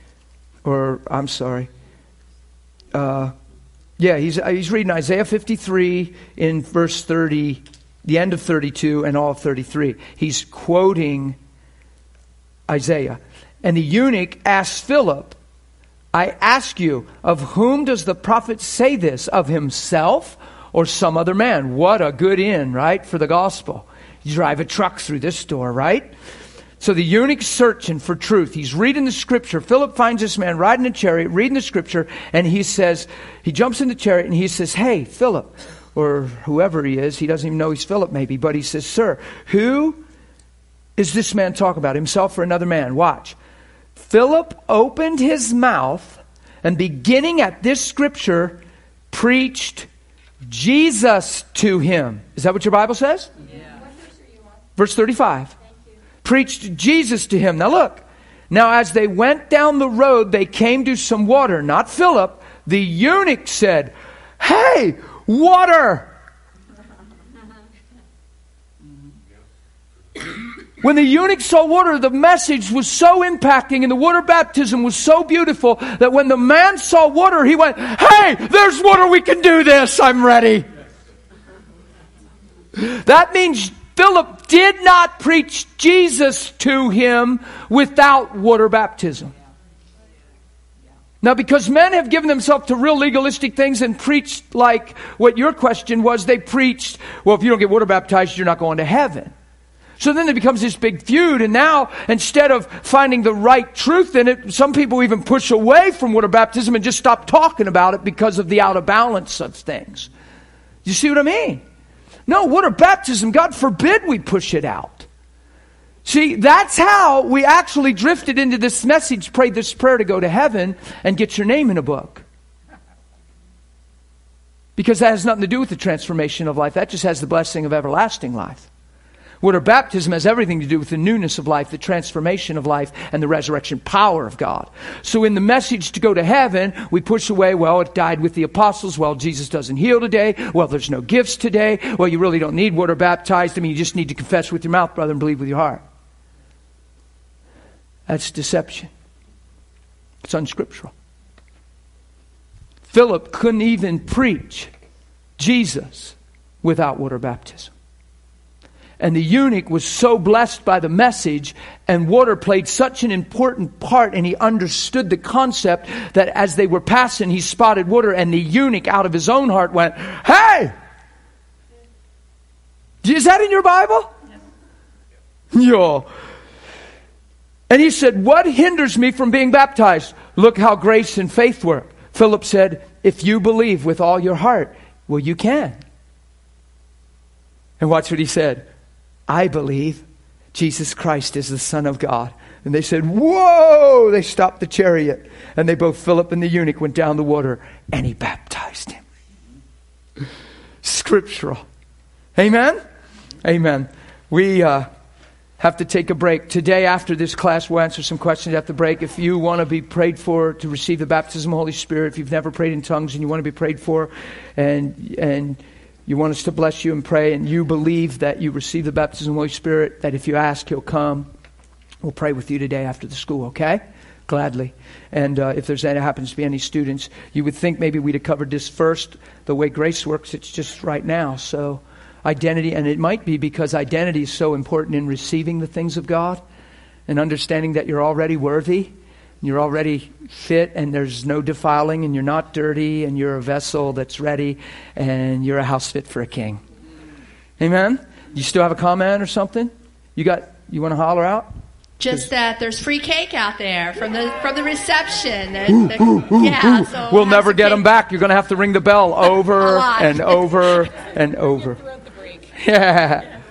He's reading Isaiah 53 in verse 30, the end of 32 and all of 33. He's quoting Isaiah. And the eunuch asked Philip, I ask you, of whom does the prophet say this? Of himself or some other man? What a good in, right, for the gospel. You drive a truck through this door, right? So the eunuch's searching for truth. He's reading the scripture. Philip finds this man riding a chariot, reading the scripture, and he jumps in the chariot and he says, hey, Philip, or whoever he is, he doesn't even know he's Philip maybe, but he says, sir, who is this man talking about, himself or another man? Watch. Philip opened his mouth and beginning at this scripture, preached Jesus to him. Is that what your Bible says? Yeah. Verse 35. Preached Jesus to him. Now look. Now as they went down the road, they came to some water. Not Philip. The eunuch said, hey, water. When the eunuch saw water, the message was so impacting and the water baptism was so beautiful that when the man saw water, he went, hey, there's water, we can do this, I'm ready. That means Philip did not preach Jesus to him without water baptism. Now, because men have given themselves to real legalistic things and preached like what your question was, they preached, well, if you don't get water baptized, you're not going to heaven. So then there becomes this big feud, and now instead of finding the right truth in it, some people even push away from water baptism and just stop talking about it because of the out of balance of things. You see what I mean? No, water baptism, God forbid we push it out. See, that's how we actually drifted into this message, prayed this prayer to go to heaven and get your name in a book. Because that has nothing to do with the transformation of life. That just has the blessing of everlasting life. Water baptism has everything to do with the newness of life, the transformation of life, and the resurrection power of God. So in the message to go to heaven, we push away, well, it died with the apostles. Well, Jesus doesn't heal today. Well, there's no gifts today. Well, you really don't need water baptized. I mean, you just need to confess with your mouth, brother, and believe with your heart. That's deception. It's unscriptural. Philip couldn't even preach Jesus without water baptism. And the eunuch was so blessed by the message, and water played such an important part, and he understood the concept that as they were passing, he spotted water, and the eunuch out of his own heart went, hey! Is that in your Bible? Yeah. And he said, what hinders me from being baptized? Look how grace and faith work. Philip said, if you believe with all your heart, well, you can. And watch what he said. I believe Jesus Christ is the Son of God. And they said, whoa! They stopped the chariot. And they both, Philip and the eunuch, went down the water. And he baptized him. Scriptural. Amen? Amen. We have to take a break. Today, after this class, we'll answer some questions at the break. If you want to be prayed for to receive the baptism of the Holy Spirit, if you've never prayed in tongues and you want to be prayed for, and you want us to bless you and pray, and you believe that you receive the baptism of the Holy Spirit, that if you ask, He'll come. We'll pray with you today after the school, okay? Gladly. And if there's any, happens to be any students, you would think maybe we'd have covered this first. The way grace works, it's just right now. So identity, and it might be because identity is so important in receiving the things of God and understanding that you're already worthy. You're already fit, and there's no defiling, and you're not dirty, and you're a vessel that's ready, and you're a house fit for a king. Amen? You still have a comment or something? You want to holler out? Just that there's free cake out there from the reception. So we'll never get them back. You're going to have to ring the bell over and over and over. Yeah.